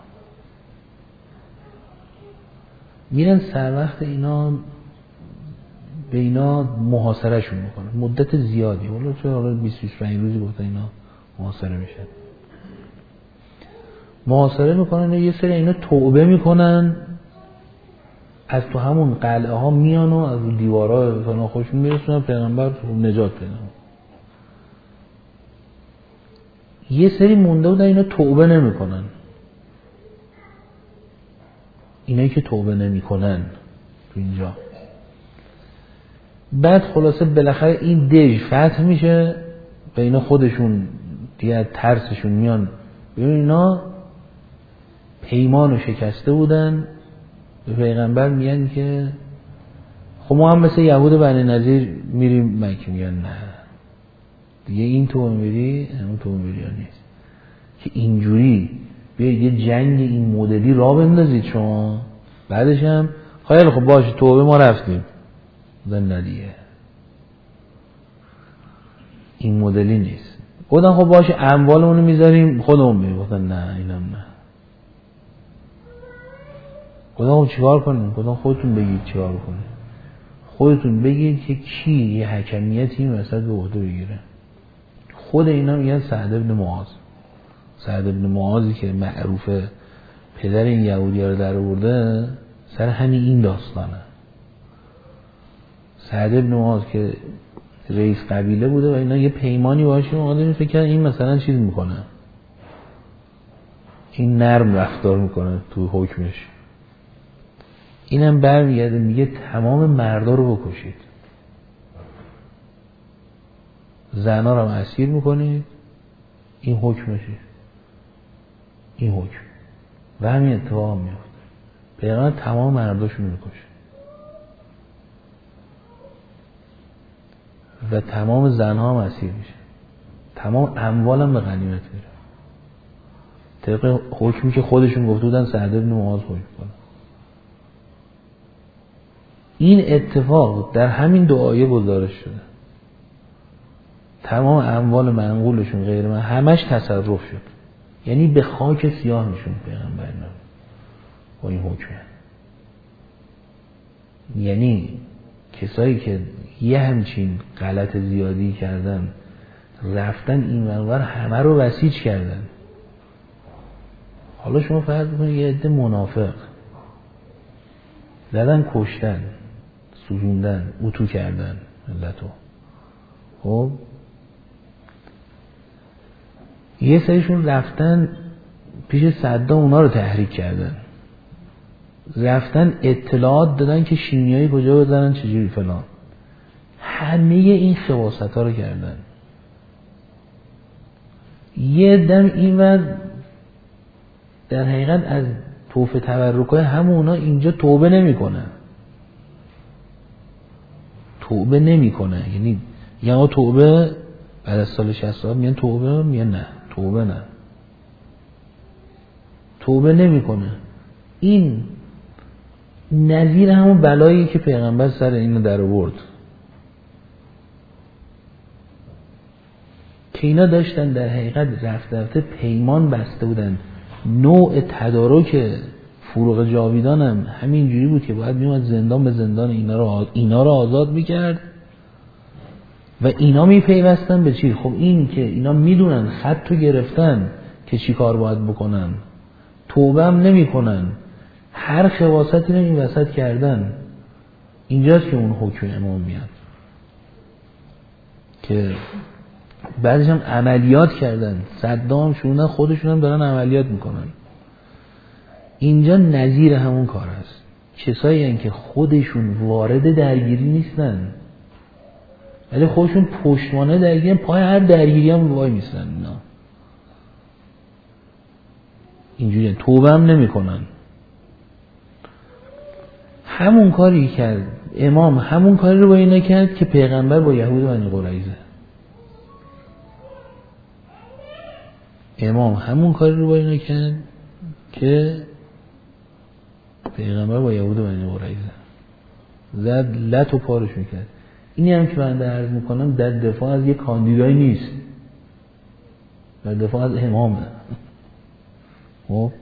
میرن سر وقت اینا به اینا محاصره شون میکنن مدت زیادی. حالا چه حالا بیست و پنج روزی گفتن اینا محاصره میشن. محاصره میکنن و یه سری اینا توبه میکنن، از تو همون قلعه ها میان و از دیوارها فلان خودشون میرسونن، پیغمبر نجات پیدا. یه سری مونده بودن اینا توبه نمیکنن. اینایی که توبه نمیکنن تو اینجا، بعد خلاصه بالاخره این دژ فتح میشه و اینا خودشون دیگه ترسشون میان. ببین اینا پیمانو شکسته بودن، به پیغمبر میگن که خب ما هم مثل یهود بنی نذیر میریم مکه. میگن نه دیگه این تو میری اون تو میری نیست که اینجوری بیا یه جنگ این مدلی را بندازید شما. بعدش هم خیلی خب باشه توبه ما رفتیم زن ندیه این مدلی نیست. گفتن خب باشه اموالمونو میذاریم خودمون میریم. گفتن نه اینم نه. گفتم چیکار کنیم؟ گفتم خودتون بگید چیکار کنیم. خودتون بگید که کی یه حکمیتی این وسط به عهده بگیره. خود اینا میگن سعد بن معاذ. سعد بن معاذی که معروفه پدر این یهودی‌ها رو در آورده سر همین این داستانه. سعد بن معاذ که رئیس قبیله بوده و اینا یه پیمانی باشه اومدن فکر کردن این مثلا چیز میکنه، این نرم رفتار میکنه تو حکمش. اینم برمیگرده میگه تمام مردا رو بکشید، زنا رو هم اسیر میکنید، این حکمشه، این حکم. و همین اتفاق هم میفته. پیغمبر تمام مرداشون رو میکشه و تمام زنها هم اسیر میشه، تمام اموال هم به غنیمت میره طبق حکمی که خودشون گفته بودن سعد بن معاذ حکم کنه. این اتفاق در همین دو آیه گزارش شده. تمام اموال منقولشون غیر من همش تصرف شد، یعنی به خاک سیاه میشون پیغمبر اینا با این حکمه. یعنی کسایی که یه همچین غلط زیادی کردن رفتن این منور همه رو بسیج کردن. حالا شما فرض بکنید یه عده منافق زدن، کشتن، سوزوندن، اتو کردن ملتو. خب یه سریشون رفتن پیش صدام اونا رو تحریک کردن، رفتن اطلاعات دادن که شیمیایی کجا بزنن چجوری فلان. همه این خباثت ها رو کردن. یه دم این ور در حقیقت از توفه تبرکای همونا اینجا توبه نمی کنن توبه نمی کنن یعنی یا توبه بعد از سال شصت میگن توبه، میگن نه توبه نه توبه نمی کنه. این نظیر همون بلایی که پیغمبر سر اینو در آورد که اینا داشتن در حقیقت رفته رفته پیمان بسته بودن. نوع تدارک فروغ جاویدان هم همین جوری بود که باید میومد زندان به زندان اینا رو اینا رو آزاد میکرد و اینا میپیوستن به چی؟ خب این که اینا میدونن خط رو گرفتن که چی کار باید بکنن، توبه هم نمی کنن، هر خباثتی رو این وسط کردن. اینجاست که اون حکم امام میاد که بعدش هم عملیات کردن. صدام شوندن، خودشون هم دارن عملیات میکنن. اینجا نظیر همون کار هست. کسایی هستن که خودشون وارد درگیری نیستن ولی خودشون پشتوانه درگیری، پای هر درگیری هم وای میستن. اینا اینجوری توبه هم نمی کنن. همون کاری کرد امام، همون کاری رو با اینا کرد که پیغمبر با یهود بنی قریظه. امام همون کاری رو با اینا کرد که پیغمبر با یهود بنی قریظه زد لط و پارشون کرد. اینی هم که من عرض میکنم در دفاع از یک کاندیدایی نیست، در دفاع از امامه. خب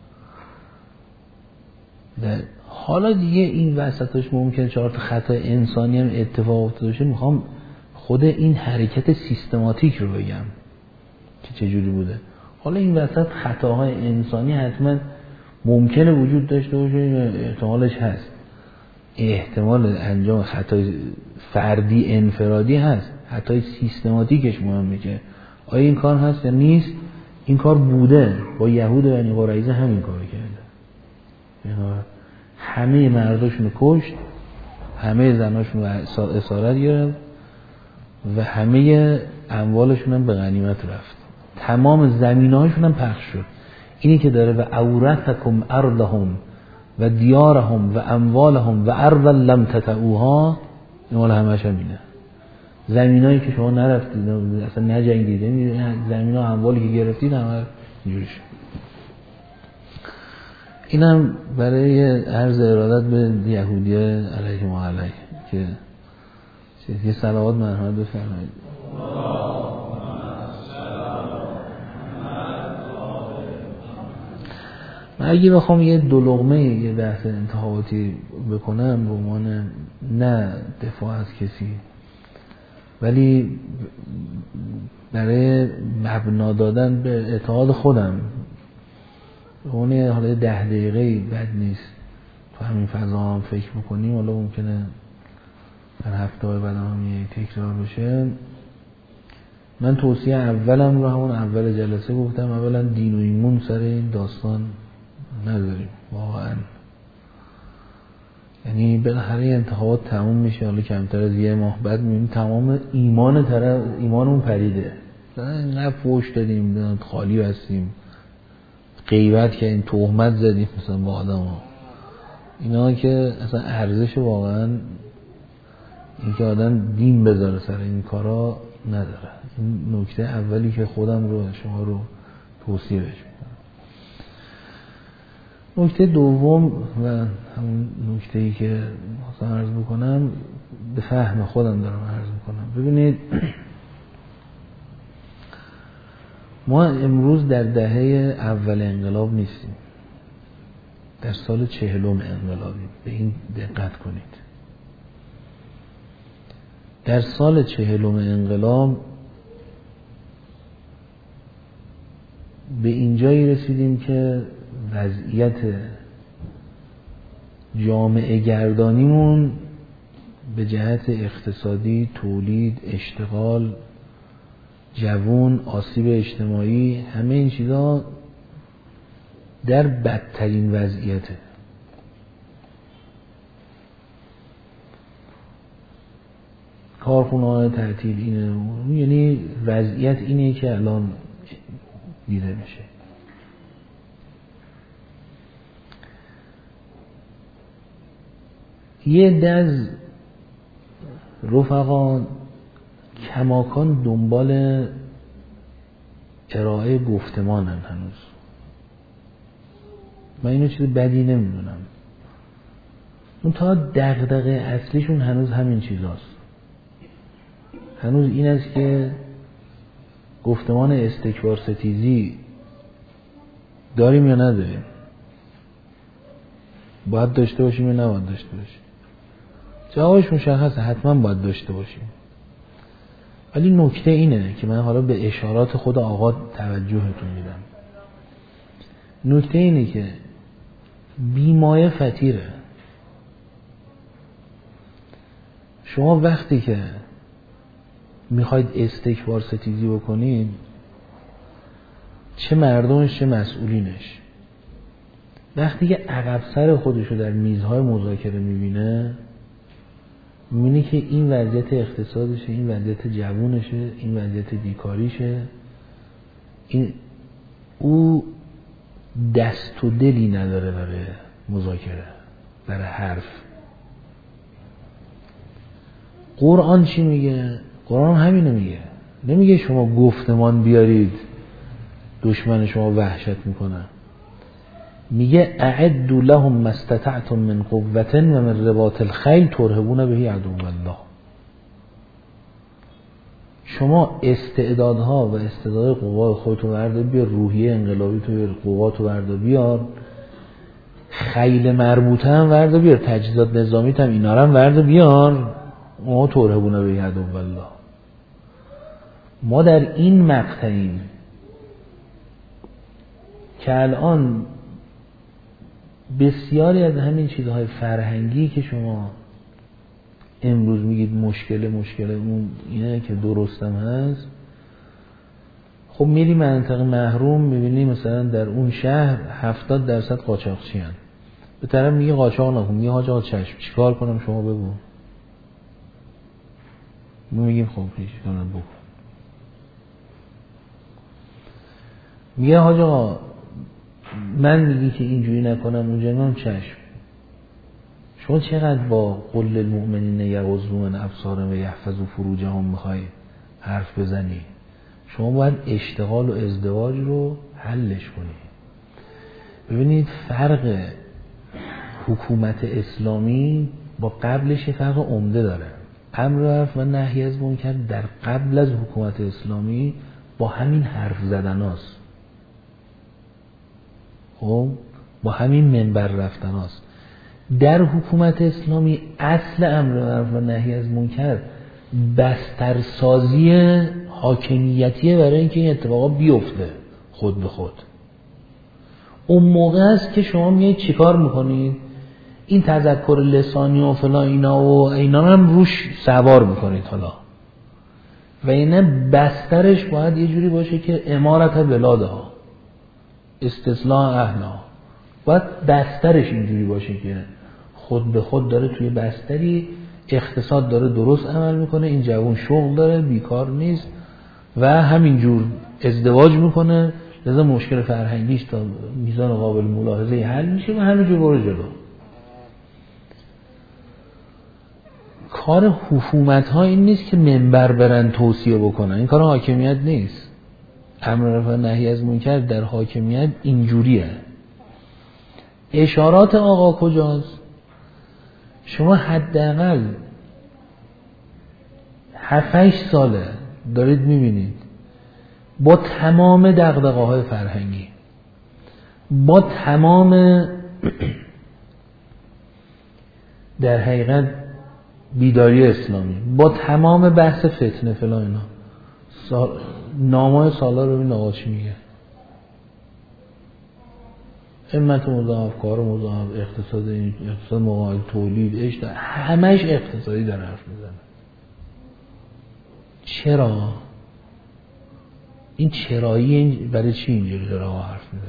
حالا دیگه این وسطش ممکنه چهار تا خطا انسانی هم اتفاق افتاده باشه. میخوام خود این حرکت سیستماتیک رو بگم که چجوری بوده. حالا این وسط خطاهای انسانی حتما ممکنه وجود داشته باشه، احتمالش هست، احتمال انجام خطای فردی انفرادی هست، خطای سیستماتیکش مهمه که آیا این کار هست یا نیست. این کار بوده، با یهود بنی قریظه همین کار کرده. همه مرداشون رو کشت، همه زناشون رو اسارت گرفت و همه اموالشون هم به غنیمت رفت. تمام زمینهاشون هم پخش شد. اینی که داره و اورثکم ارضهم و دیارهم و اموالهم و ارضا لم تطئوها، این مال همش هم اینه. زمینایی که شما نرفتید اصلا نجنگید، زمین و اموالی که گرفتید همه اینجوری شد. اینم برای عرض ارادت به یهودی علیه و علیه که یه صلوات مرحمت بفرمایید. من اگه بخوام یه دو لقمه یه بحث انتخاباتی بکنم به عنوان نه دفاع از کسی، ولی برای مبنا دادن به اعتقاد خودم اون حالا ده دقیقه بد نیست تو همین فضا هم فکر بکنیم، حالا ممکنه در هفته های بعد هم یه تکرار بشه. من توصیه اولم رو همون اول جلسه گفتم، اولا دین و ایمون سر این داستان نداریم واقعا. یعنی بالاخره انتخابات تموم میشه، حالا کمتر از یه ماه بعد میبینیم تمام ایمان طرف ایمانمون پریده، نه فوش دادیم، خالی هستیم، غیبت کردیم، تهمت زدیم مثلا با آدم‌ها، اینا که اصلا ارزش واقعا اینکه آدم دین بذاره سر این کارا نداره. این نکته اولی که خودم رو شما رو توصیه بهش میکنم. نکته دوم و همون نکته‌ای که مثلا عرض بکنم به فهم خودم دارم عرض میکنم. ببینید ما امروز در دهه اول انقلاب نیستیم، در سال چهلم انقلابیم. به این دقت کنید. در سال چهلم انقلاب به اینجایی رسیدیم که وضعیت جامعه گردانیمون به جهت اقتصادی، تولید، اشتغال، جوون، آسیب اجتماعی، همه این چیزا در بدترین وضعیته. کارخونه‌ها تعطیل، اینه، یعنی وضعیت اینه که الان دیده میشه. یه دز رفقا کماکان دنبال ارائه گفتمانن هنوز. من اینو چیز بدی نمیدونم، اون تا دغدغه اصلیشون هنوز همین چیزاست. هنوز این است که گفتمان استکبار ستیزی داریم یا نداریم، باید داشته باشیم یا نباید داشته باشیم. جوابش مشخصه، حتما باید داشته باشیم. ولی نکته اینه که من حالا به اشارات خود آقا توجهتون میدم. نکته اینه که بیمایه فطیره. شما وقتی که میخواید استکبار ستیزی بکنید، چه مردمش چه مسئولینش، وقتی که عقب سر خودشو در میزهای مذاکره میبینه، میبینه که این وضعیت اقتصادشه، این وضعیت جوونشه، این وضعیت بیکاریشه، این او دست و دلی نداره برای مذاکره، برای حرف. قرآن چی میگه؟ قرآن همینو میگه. نمیگه شما گفتمان بیارید دشمن شما وحشت میکنه. میگه اعدوا لهم ما استطعتم من قوة و من رباط الخیل ترهبون به عدو الله. شما استعدادها و استعداد قوا خودتو برده بیار، روحیه انقلابی تو بیار، قواتو برده بیار، خیل مربوطه هم برده بیار، تجهیزات نظامی هم اینا هم برده بیار، ما ترهبون به عدو الله. ما در این مقطعیم که الان بسیاری از همین چیزهای فرهنگی که شما امروز میگید مشکل مشکل اون اینه که درستم هست، خب میری منطقه محروم میبینی مثلا در اون شهر هفتاد درصد قاچاقچی هن. به طرف میگه قاچاق نکن، میگه حاج آقا چشم چیکار کنم شما بگو. ما میگیم خب هیچ کنم بکن. میگه حاج آقا من میگی که اینجوری نکنم اونجوری نکنم، چشم. شما چقدر با قل المؤمنین یغضوا من ابصارهم و یحفظوا فروجهم میخوای حرف بزنی؟ شما باید اشتغال و ازدواج رو حلش کنی. ببینید فرق حکومت اسلامی با قبلش فرق عمده داره. امر معروف و نهی از منکر در قبل از حکومت اسلامی با همین حرف زدن هاست. خب با همین منبر رفتن هاست. در حکومت اسلامی اصل امر معروف و نهی از منکر بسترسازی حاکمیتیه برای اینکه این اتفاقا بیفته خود به خود. اون موقع است که شما میایید چیکار میکنید؟ این تذکر لسانی و فلان اینا و اینا هم روش سوار میکنید حالا. و اینه بسترش باید یه جوری باشه که امارت بلادها، استصلاح اهلها، باید بسترش اینجوری باشه که خود به خود داره توی بستری اقتصاد داره درست عمل میکنه، این جوان شغل داره، بیکار نیست و همینجور ازدواج میکنه، لذا مشکل فرهنگیش تا میزان قابل ملاحظه حل میشه و همینجور برو جلو. کار حکومت ها این نیست که منبر برن توصیه بکنن، این کار حاکمیت نیست. امر و نهی از منکر در حاکمیت اینجوریه. اشارات آقا کجاست؟ شما حداقل هفت هشت ساله دارید میبینید با تمام دغدغه‌های فرهنگی، با تمام در حقیقت بیداری اسلامی، با تمام بحث فتنه فلان اینا، سال... نامای سالا رو ببین آقا چی میگه؟ همت مضاعف، کار مضاعف، اقتصاد اقتصاد مقاومت، تولید، اشتغال، همش اقتصادی داره حرف میزنه. چرا؟ این چرایی برای چی اینجوری داره حرف میزنه؟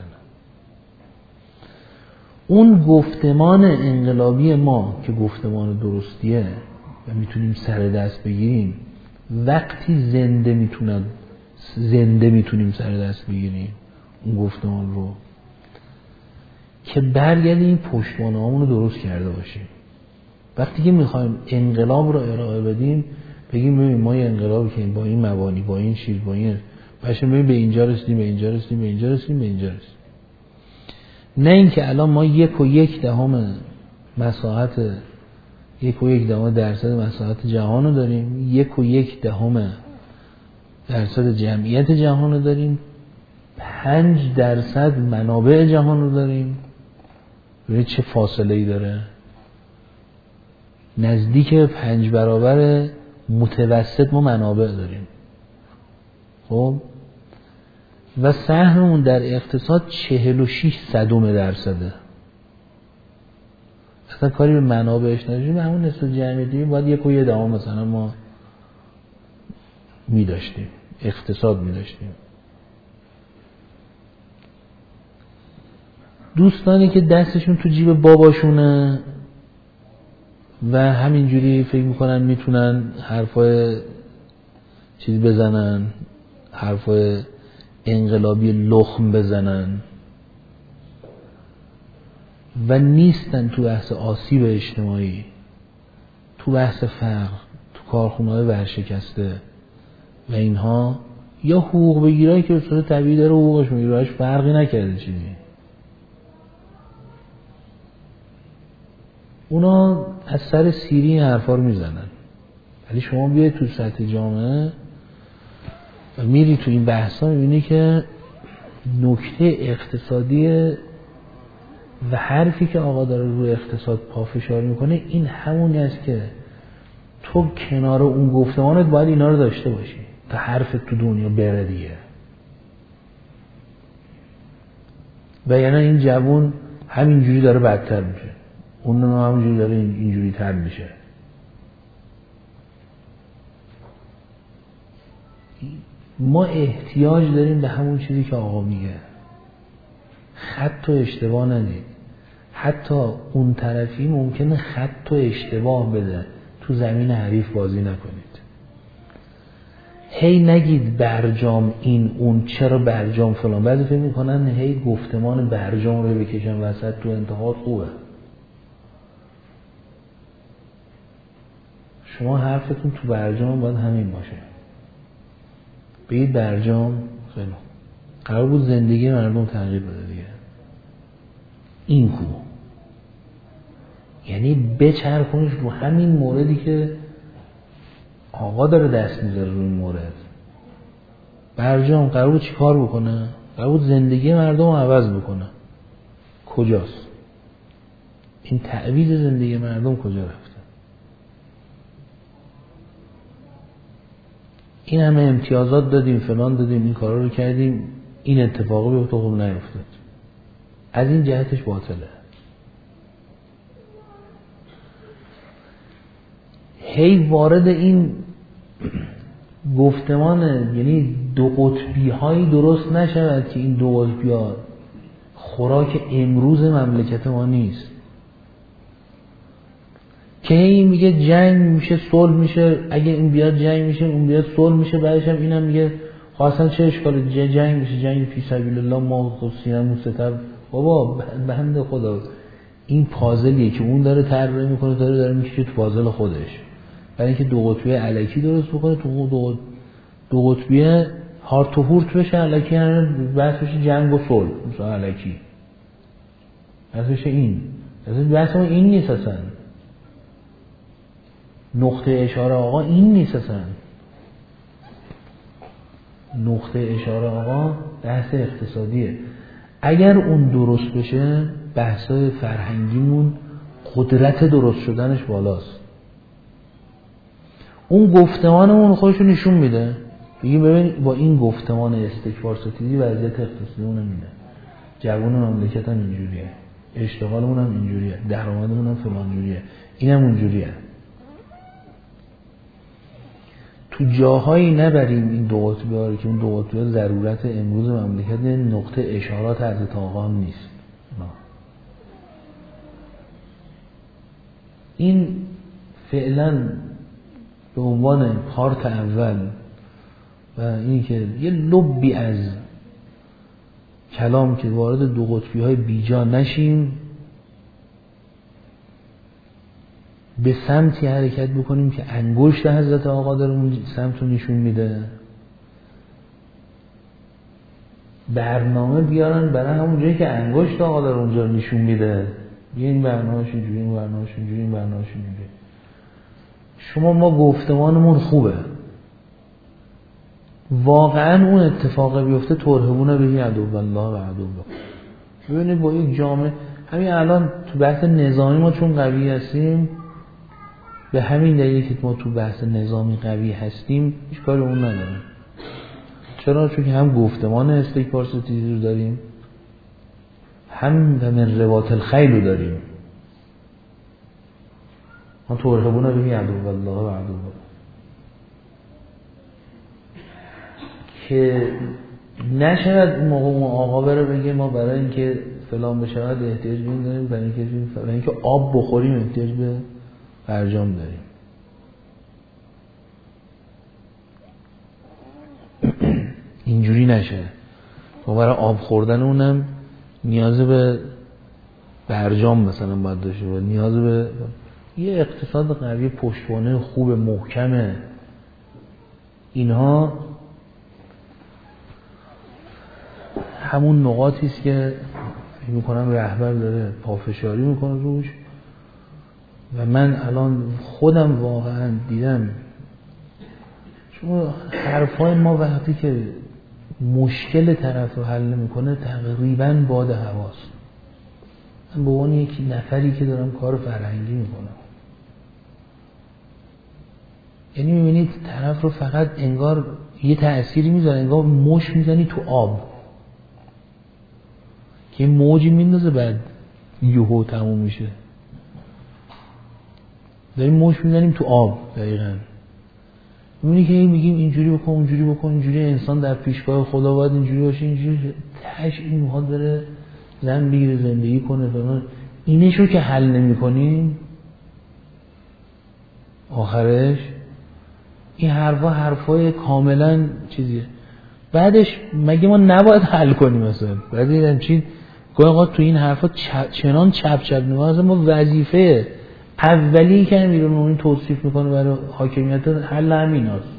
اون گفتمان انقلابی ما که گفتمان درستیه و میتونیم سر دست بگیریم، وقتی زنده میتونن زنده میتونیم سر دست بگیریم اون گفتمان رو که برگردیم پشتوانه هامون رو درست کرده باشیم. وقتی که میخوایم انقلاب رو ارائه بدیم بگیم ببین ما یه انقلابی که با این مبانی، با این چیز، با این باشه، ببین به اینجا رسیدیم، به اینجا رسیدیم، به اینجا رسیدیم، به اینجا رسیدیم. نه اینکه الان ما یک و یک دهم مساحت یک و یک دهم درصد مساحت جهان رو داریم، یک و یک دهم درصد جمعیت جهان رو داریم، پنج درصد منابع جهان رو داریم. ببینید چه فاصله ای داره، نزدیک پنج برابر متوسط ما منابع داریم. خب و سهممون در اقتصاد چهل و شش صدم درصده. اصلا کاری به منابعش نداشتیم، همون نصف جمعیتی باید یک و یه دهم مثلا ما می داشتیم، اقتصاد می داشتیم. دوستانی که دستشون تو جیب باباشونه و همینجوری فکر میکنن میتونن حرفای چیز بزنن، حرفای انقلابی لخم بزنن و نیستن تو بحث آسیب اجتماعی، تو بحث فقر، تو کارخونه‌های ورشکسته و اینها، یا حقوق بگیرایی که به صورت طبیعی داره حقوقش میگیره، باش فرقی نکرده چیزی. اونا از سر سیری این حرفا رو میزنن، ولی شما بیاید تو سطح جامعه و میری تو این بحثا میبینی که نکته اقتصادی و حرفی که آقا داره روی اقتصاد پافشاری میکنه این همونی است که تو کنار اون گفتمانت باید اینا رو داشته باشی تا حرفت تو دنیا بره دیگه. و یعنی این جوون همینجوری داره بدتر میشه، اون همینجوری داره اینجوری تر میشه. ما احتیاج داریم به همون چیزی که آقا میگه، خط و اشتباه ندید. حتی اون طرفی ممکنه خط و اشتباه بده، تو زمین حریف بازی نکنید. هی نگید برجام این اون، چرا برجام فلان. بعضی فکر میکنن هی گفتمان برجام رو بکشن وسط تو انتقاد خوبه. شما حرفتون تو برجام باید همین باشه، بگید برجام خیلی قرار بود زندگی مردم تغییر بده دیگه، این کو، یعنی بچرخونش رو همین موردی که آقا داره دست میذاره روی این مورد. برجام قرار بود چی کار بکنه؟ قرار بود زندگی مردم رو عوض بکنه. کجاست؟ این تعویض زندگی مردم کجا رفته؟ این همه امتیازات دادیم، فلان دادیم، این کارا رو کردیم، این اتفاقی به تو خوب نیفتاد. از این جهتش باطله. هی وارد این گفتمان یعنی دو قطبی هایی درست نشود که این دو قطبی ها خوراک امروز مملکت ما نیست، که این میگه جنگ میشه صلح میشه، اگه این بیاد جنگ میشه اون بیاد صلح میشه، بعدش هم اینم میگه خواستن چه اشکاله جنگ میشه، جنگ فی سبیل الله ما خود سینمون ستر. بابا بنده خدا این پازلیه که اون داره طراحی میکنه، داره داره میشه تو پازل خودش، برای اینکه دو قطبی الکی درست بکنه، تو دو دو قطبی هارت و هورت بشه الکی، همه بحث بشه جنگ و صلح مثلا الکی، بحث بشه این بحث ما این نیست اصلا. نقطه اشاره آقا این نیست اصلا. نقطه اشاره آقا بحث اقتصادیه. اگر اون درست بشه بحثای فرهنگیمون قدرت درست شدنش بالاست. اون گفتمانمون خودشو نشون میده، بگیم ببین با این گفتمان استکبار ستیزی وضعیت اقتصادیمون اینه، جوون مملکت هم اینجوریه، اشتغالمون هم اینجوریه، درآمدمون هم فلان جوریه، اینم اونجوریه. تو جاهایی نبریم این دو قطبی ها رو که اون دو قطبی ها ضرورت امروز مملکت نقطه اشارات حضرت آقا هم نیست. نه. این فعلا به عنوان پارت اول و این که یه لبی از کلام که وارد دو قطبی های بیجا نشیم، به سمتی حرکت بکنیم که انگشت حضرت آقا داره اون سمت رو نشون میده، برنامه بیارن برای همون جایی که انگشت آقا داره اونجا رو نشون میده، این برنامه‌اش اینجوری، این برنامه‌اش اینجوری، این برنامه‌اش اینجوری. شما ما گفتمانمون خوبه، واقعا اون اتفاق بیفته ترهبونه بهی عدو الله و عدو الله. ببینید با یک جامعه همین الان تو بحث نظامی ما چون قوی هستیم، به همین دلیل که ما تو بحث نظامی قوی هستیم هیچ کاری اون نداریم. چرا؟ چون که هم گفتمان استکبار ستیزی رو داریم، هم من رباط الخیل رو داریم. ما ترهبونه بهی عدو الله و عدو الله که نشود اون موقع اون آقا بره بگه ما برای اینکه فلان بشود احتیاج به این داریم، برای اینکه برای اینکه آب بخوریم احتیاج به برجام داریم. اینجوری نشه. ما برای آب خوردن اونم نیاز به برجام مثلا باید داشته باشه، نیاز به یه اقتصاد قوی پشتوانه خوب محکمه. اینها همون نقاطی است که فکر می‌کنم رهبر داره پافشاری میکنه روش و من الان خودم واقعا دیدم چون حرفای ما وقتی که مشکل طرف رو حل میکنه تقریبا باد هواست. من به عنوان یک نفری که دارم کار فرهنگی میکنم، یعنی میبینید طرف رو فقط انگار یه تأثیری میذاره، انگار مش میزنی تو آب که موجی میندازه بعد یهو تموم میشه. داریم موش میزنیم تو آب. دقیقاً میبینی که این میگیم اینجوری بکن اونجوری بکن، اینجوری انسان در پیشگاه خدا باید اینجوری باشه، اینجوری تهش این میخواد بره زن بگیره زندگی کنه فلان. اینشو که حل نمی کنیم آخرش این حرفا حرفای کاملا چیزیه. بعدش مگه ما نباید حل کنیم مثلا؟ بعد دیدم چی گاهی اوقات تو این حرفا چ... چنان چپ چپ نمازه. ما وظیفه اولی که امیرالمومنین اون توصیف میکنه برای حاکمیت حل همین هست.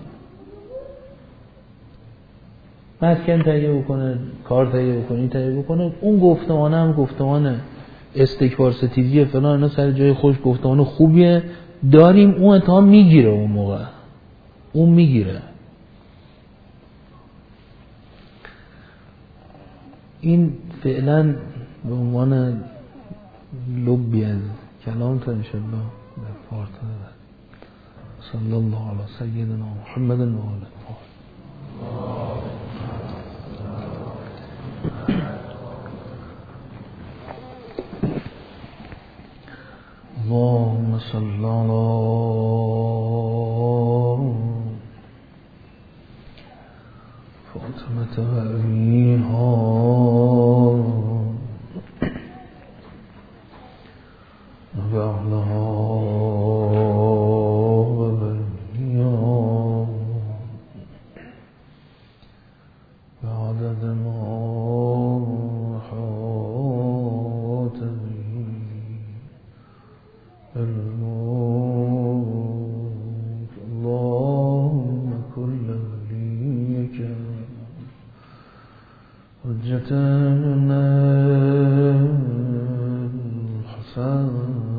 مسکن تهیه بکنه، کار تهیه بکنه، این تهیه بکنه. اون گفتمانه هم گفتمان استکبار ستیزی فلان اینا سر جای خوش گفتمان خوبیه داریم. اون اتهام میگیره، اون موقع اون میگیره. این فعلا به عنوان لبی از کلام تا انشاءالله در پارت بعد. صلی الله علی سیدنا محمد و آله اللهم صل على فاطمة وأبيها وبعلها وبنيها بعدد ما حاط به الموت. اللهم كل وليك حجة من الحسن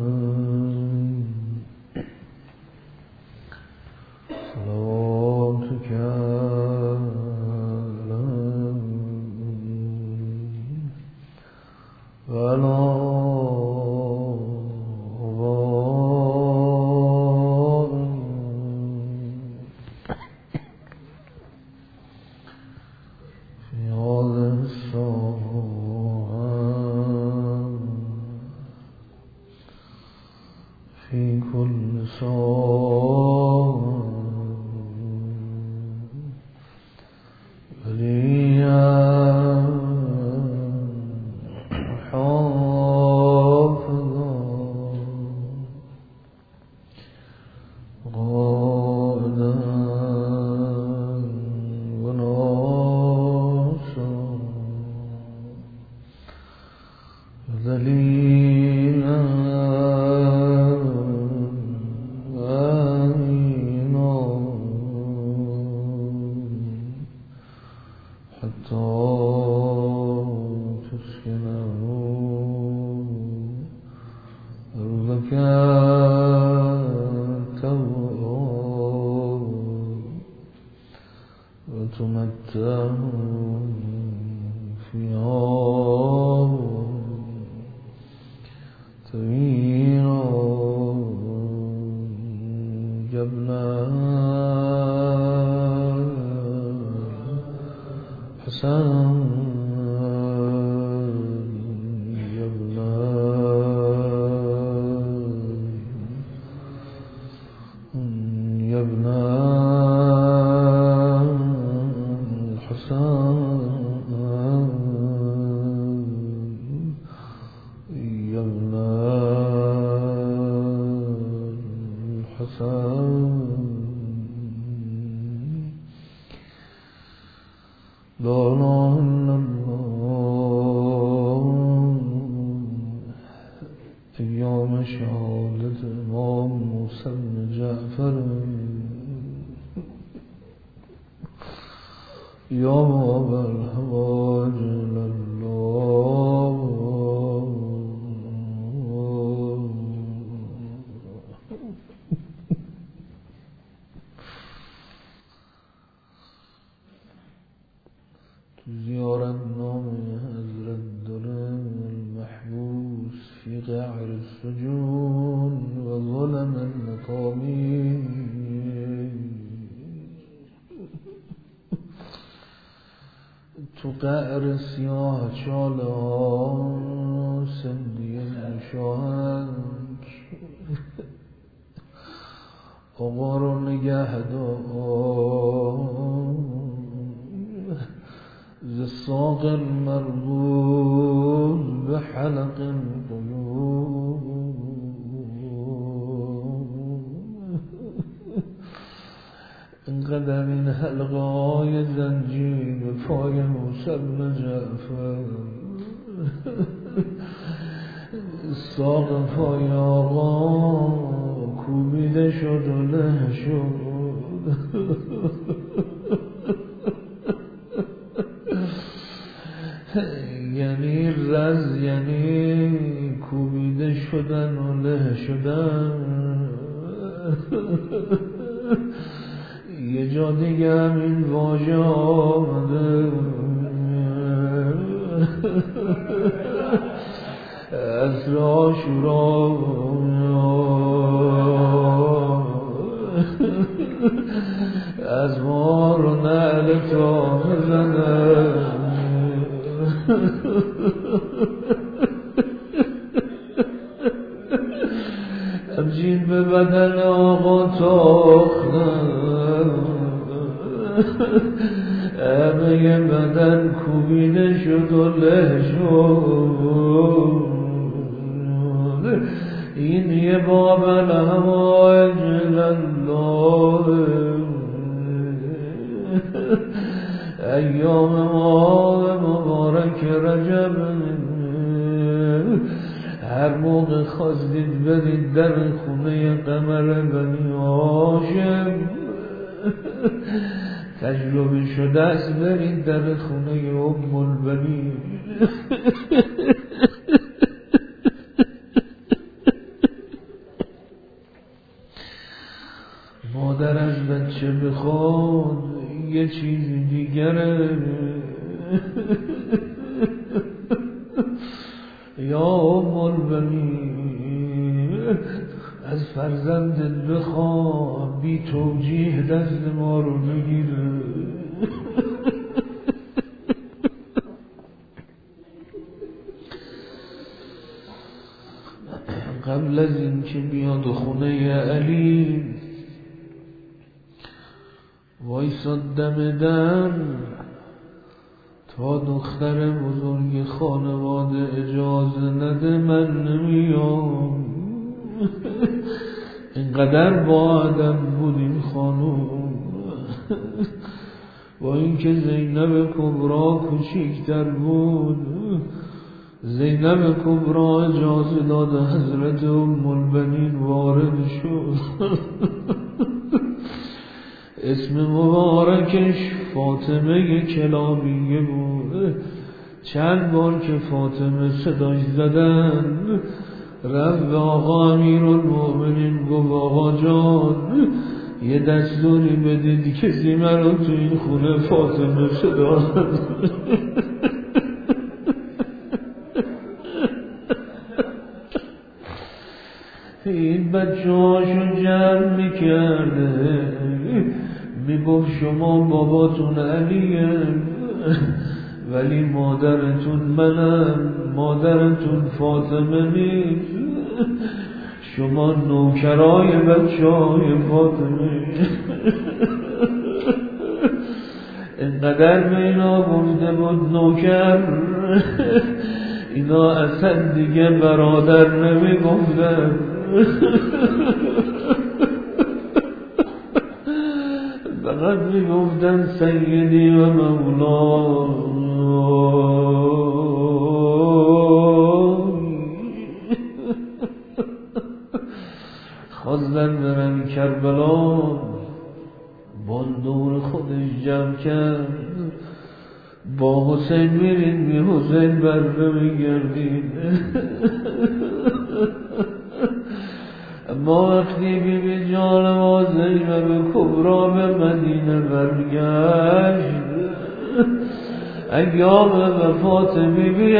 صلواتك وعلى في كل صوم وليا حافظا قائدا وناصرا ذليلا حتى تسكنه أرضك توعا وتمتعه فيها طويلا جبلا حسن يبنى يبنى الحسن يبنى الحسن لا إله إلا الله. أيام شهادة إمام موسى بن جعفر يا أبا الهواج إلى الله زيارة نام حضرت درم المحبوس في قعر السجون وظلم النطامين تو قعر سیاه چاله ها سندی مشاهنگ آقا رو نگه دار ز ساق مربوط به حلق القلوب اینقدر این حلقه های زنجیر به پای موسی بن جعفر ساق پای آقا کوبیده شد و له شد یعنی رز یعنی کوبیده شدن و له شدن. یه جا دیگه همین واژه آمده آشورا از ما رو نعل تا بزنه همچین به بدن آقا تاختن همه بدن کوبیده شد و له شد این یه باب الهوای جلالله ایام ماه مبارک رجب هر موقع خواستید برید در خونه قمر بنی هاشم تجربه شده است برید در خونه ام البنین مادر از بچه بخواد یه چیز دیگره یا ام البنین از فرزندت بخواد بی توجیه دست ما رو بگیره قبل از این که بیاد خونه علی وایساد دم در تا دختر بزرگ خانواده اجازه نده من نمیام اینقدر با ادب بود این خانوم با اینکه زینب کبرا کوچیکتر بود زینب کبرا اجازه داد حضرت ام البنین وارد شد اسم مبارکش فاطمه کلابیه بود چند بار که فاطمه صداش زدن رفت به آقا امیرالمؤمنین گفت آقا جان یه دستوری بدید کسی منو تو این خونه فاطمه صدا این بچه هاشو جمع میکرده میگفت شما باباتون علیه ولی مادرتون منم مادرتون فاطمه نیست شما نوکرای بچه های فاطمه اینقدر به اینا گفته بود نوکر اینا اصلا دیگه برادر نمی گفتن فقط می گفتن سیدی و مولا خواستن برن کربلا بندور خودش جمع کرد با حسین میرین بی حسین بر نمیگردین اما وقتی بی بی جان ما زینب کبرا به مدینه برگشت ایام وفات بی بی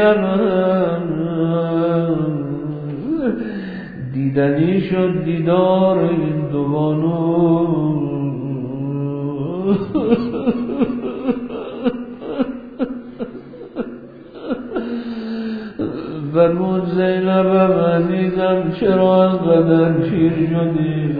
دیدنی شد دیدار این دو بانو فرمود زینب عزیزم چرا انقدر پیر شدی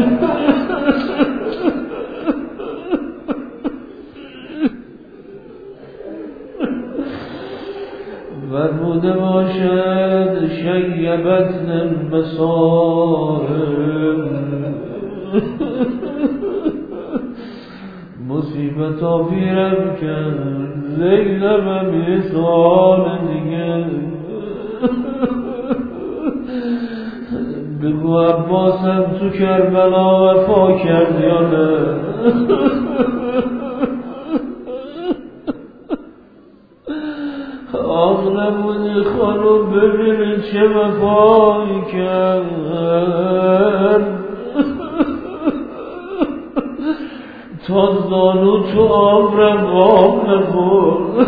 فرموده باشد شیبتن المصائب مصیبت آفیرم کرد زینب مثال دیگه بگو عباسم تو کربلا وفا کرد یا نه آخ نبودی خانم ببینید چه وفایی کرد تا زانو تو عمرم آب نخورد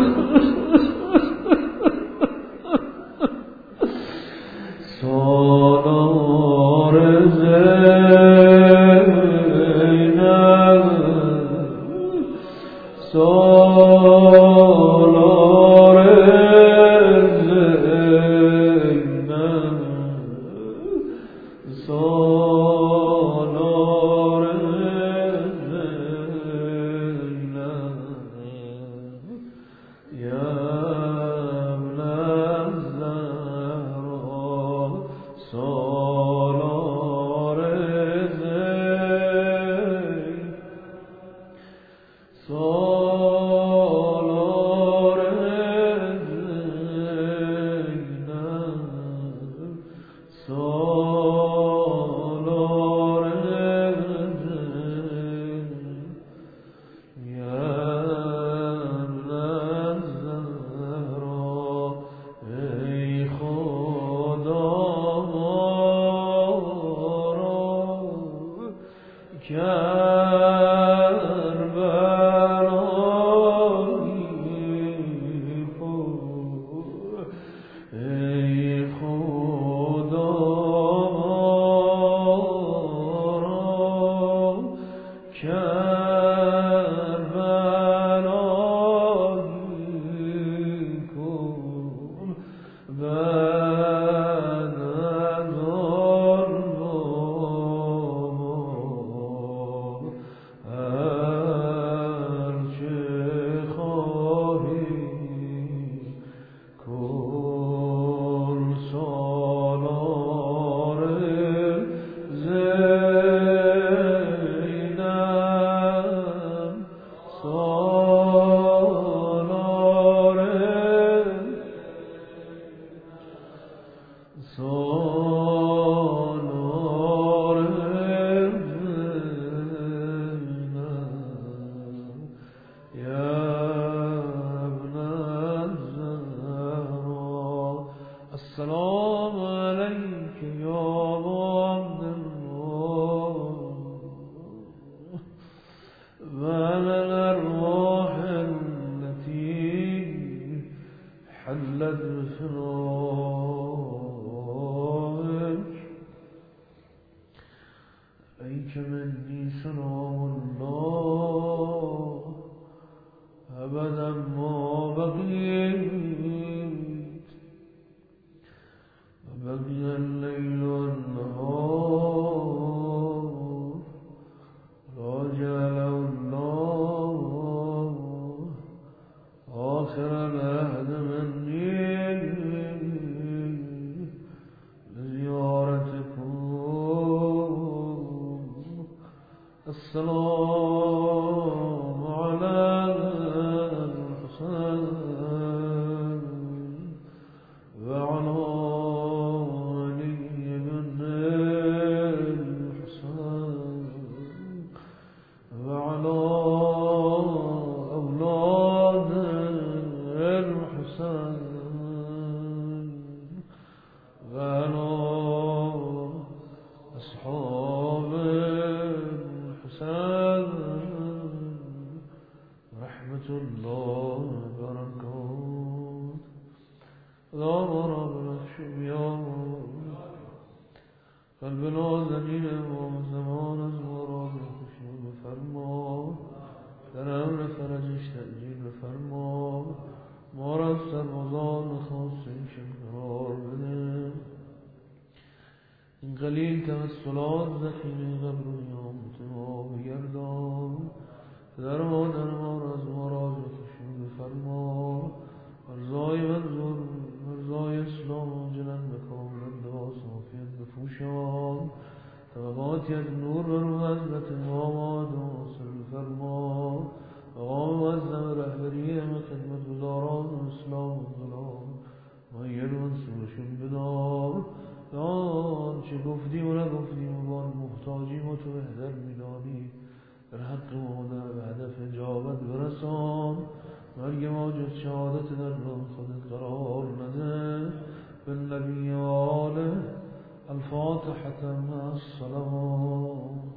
مرگ ما جز شهادت در راه خودت قرار نده. بالنبی و آله الفاتحة مع الصلوات.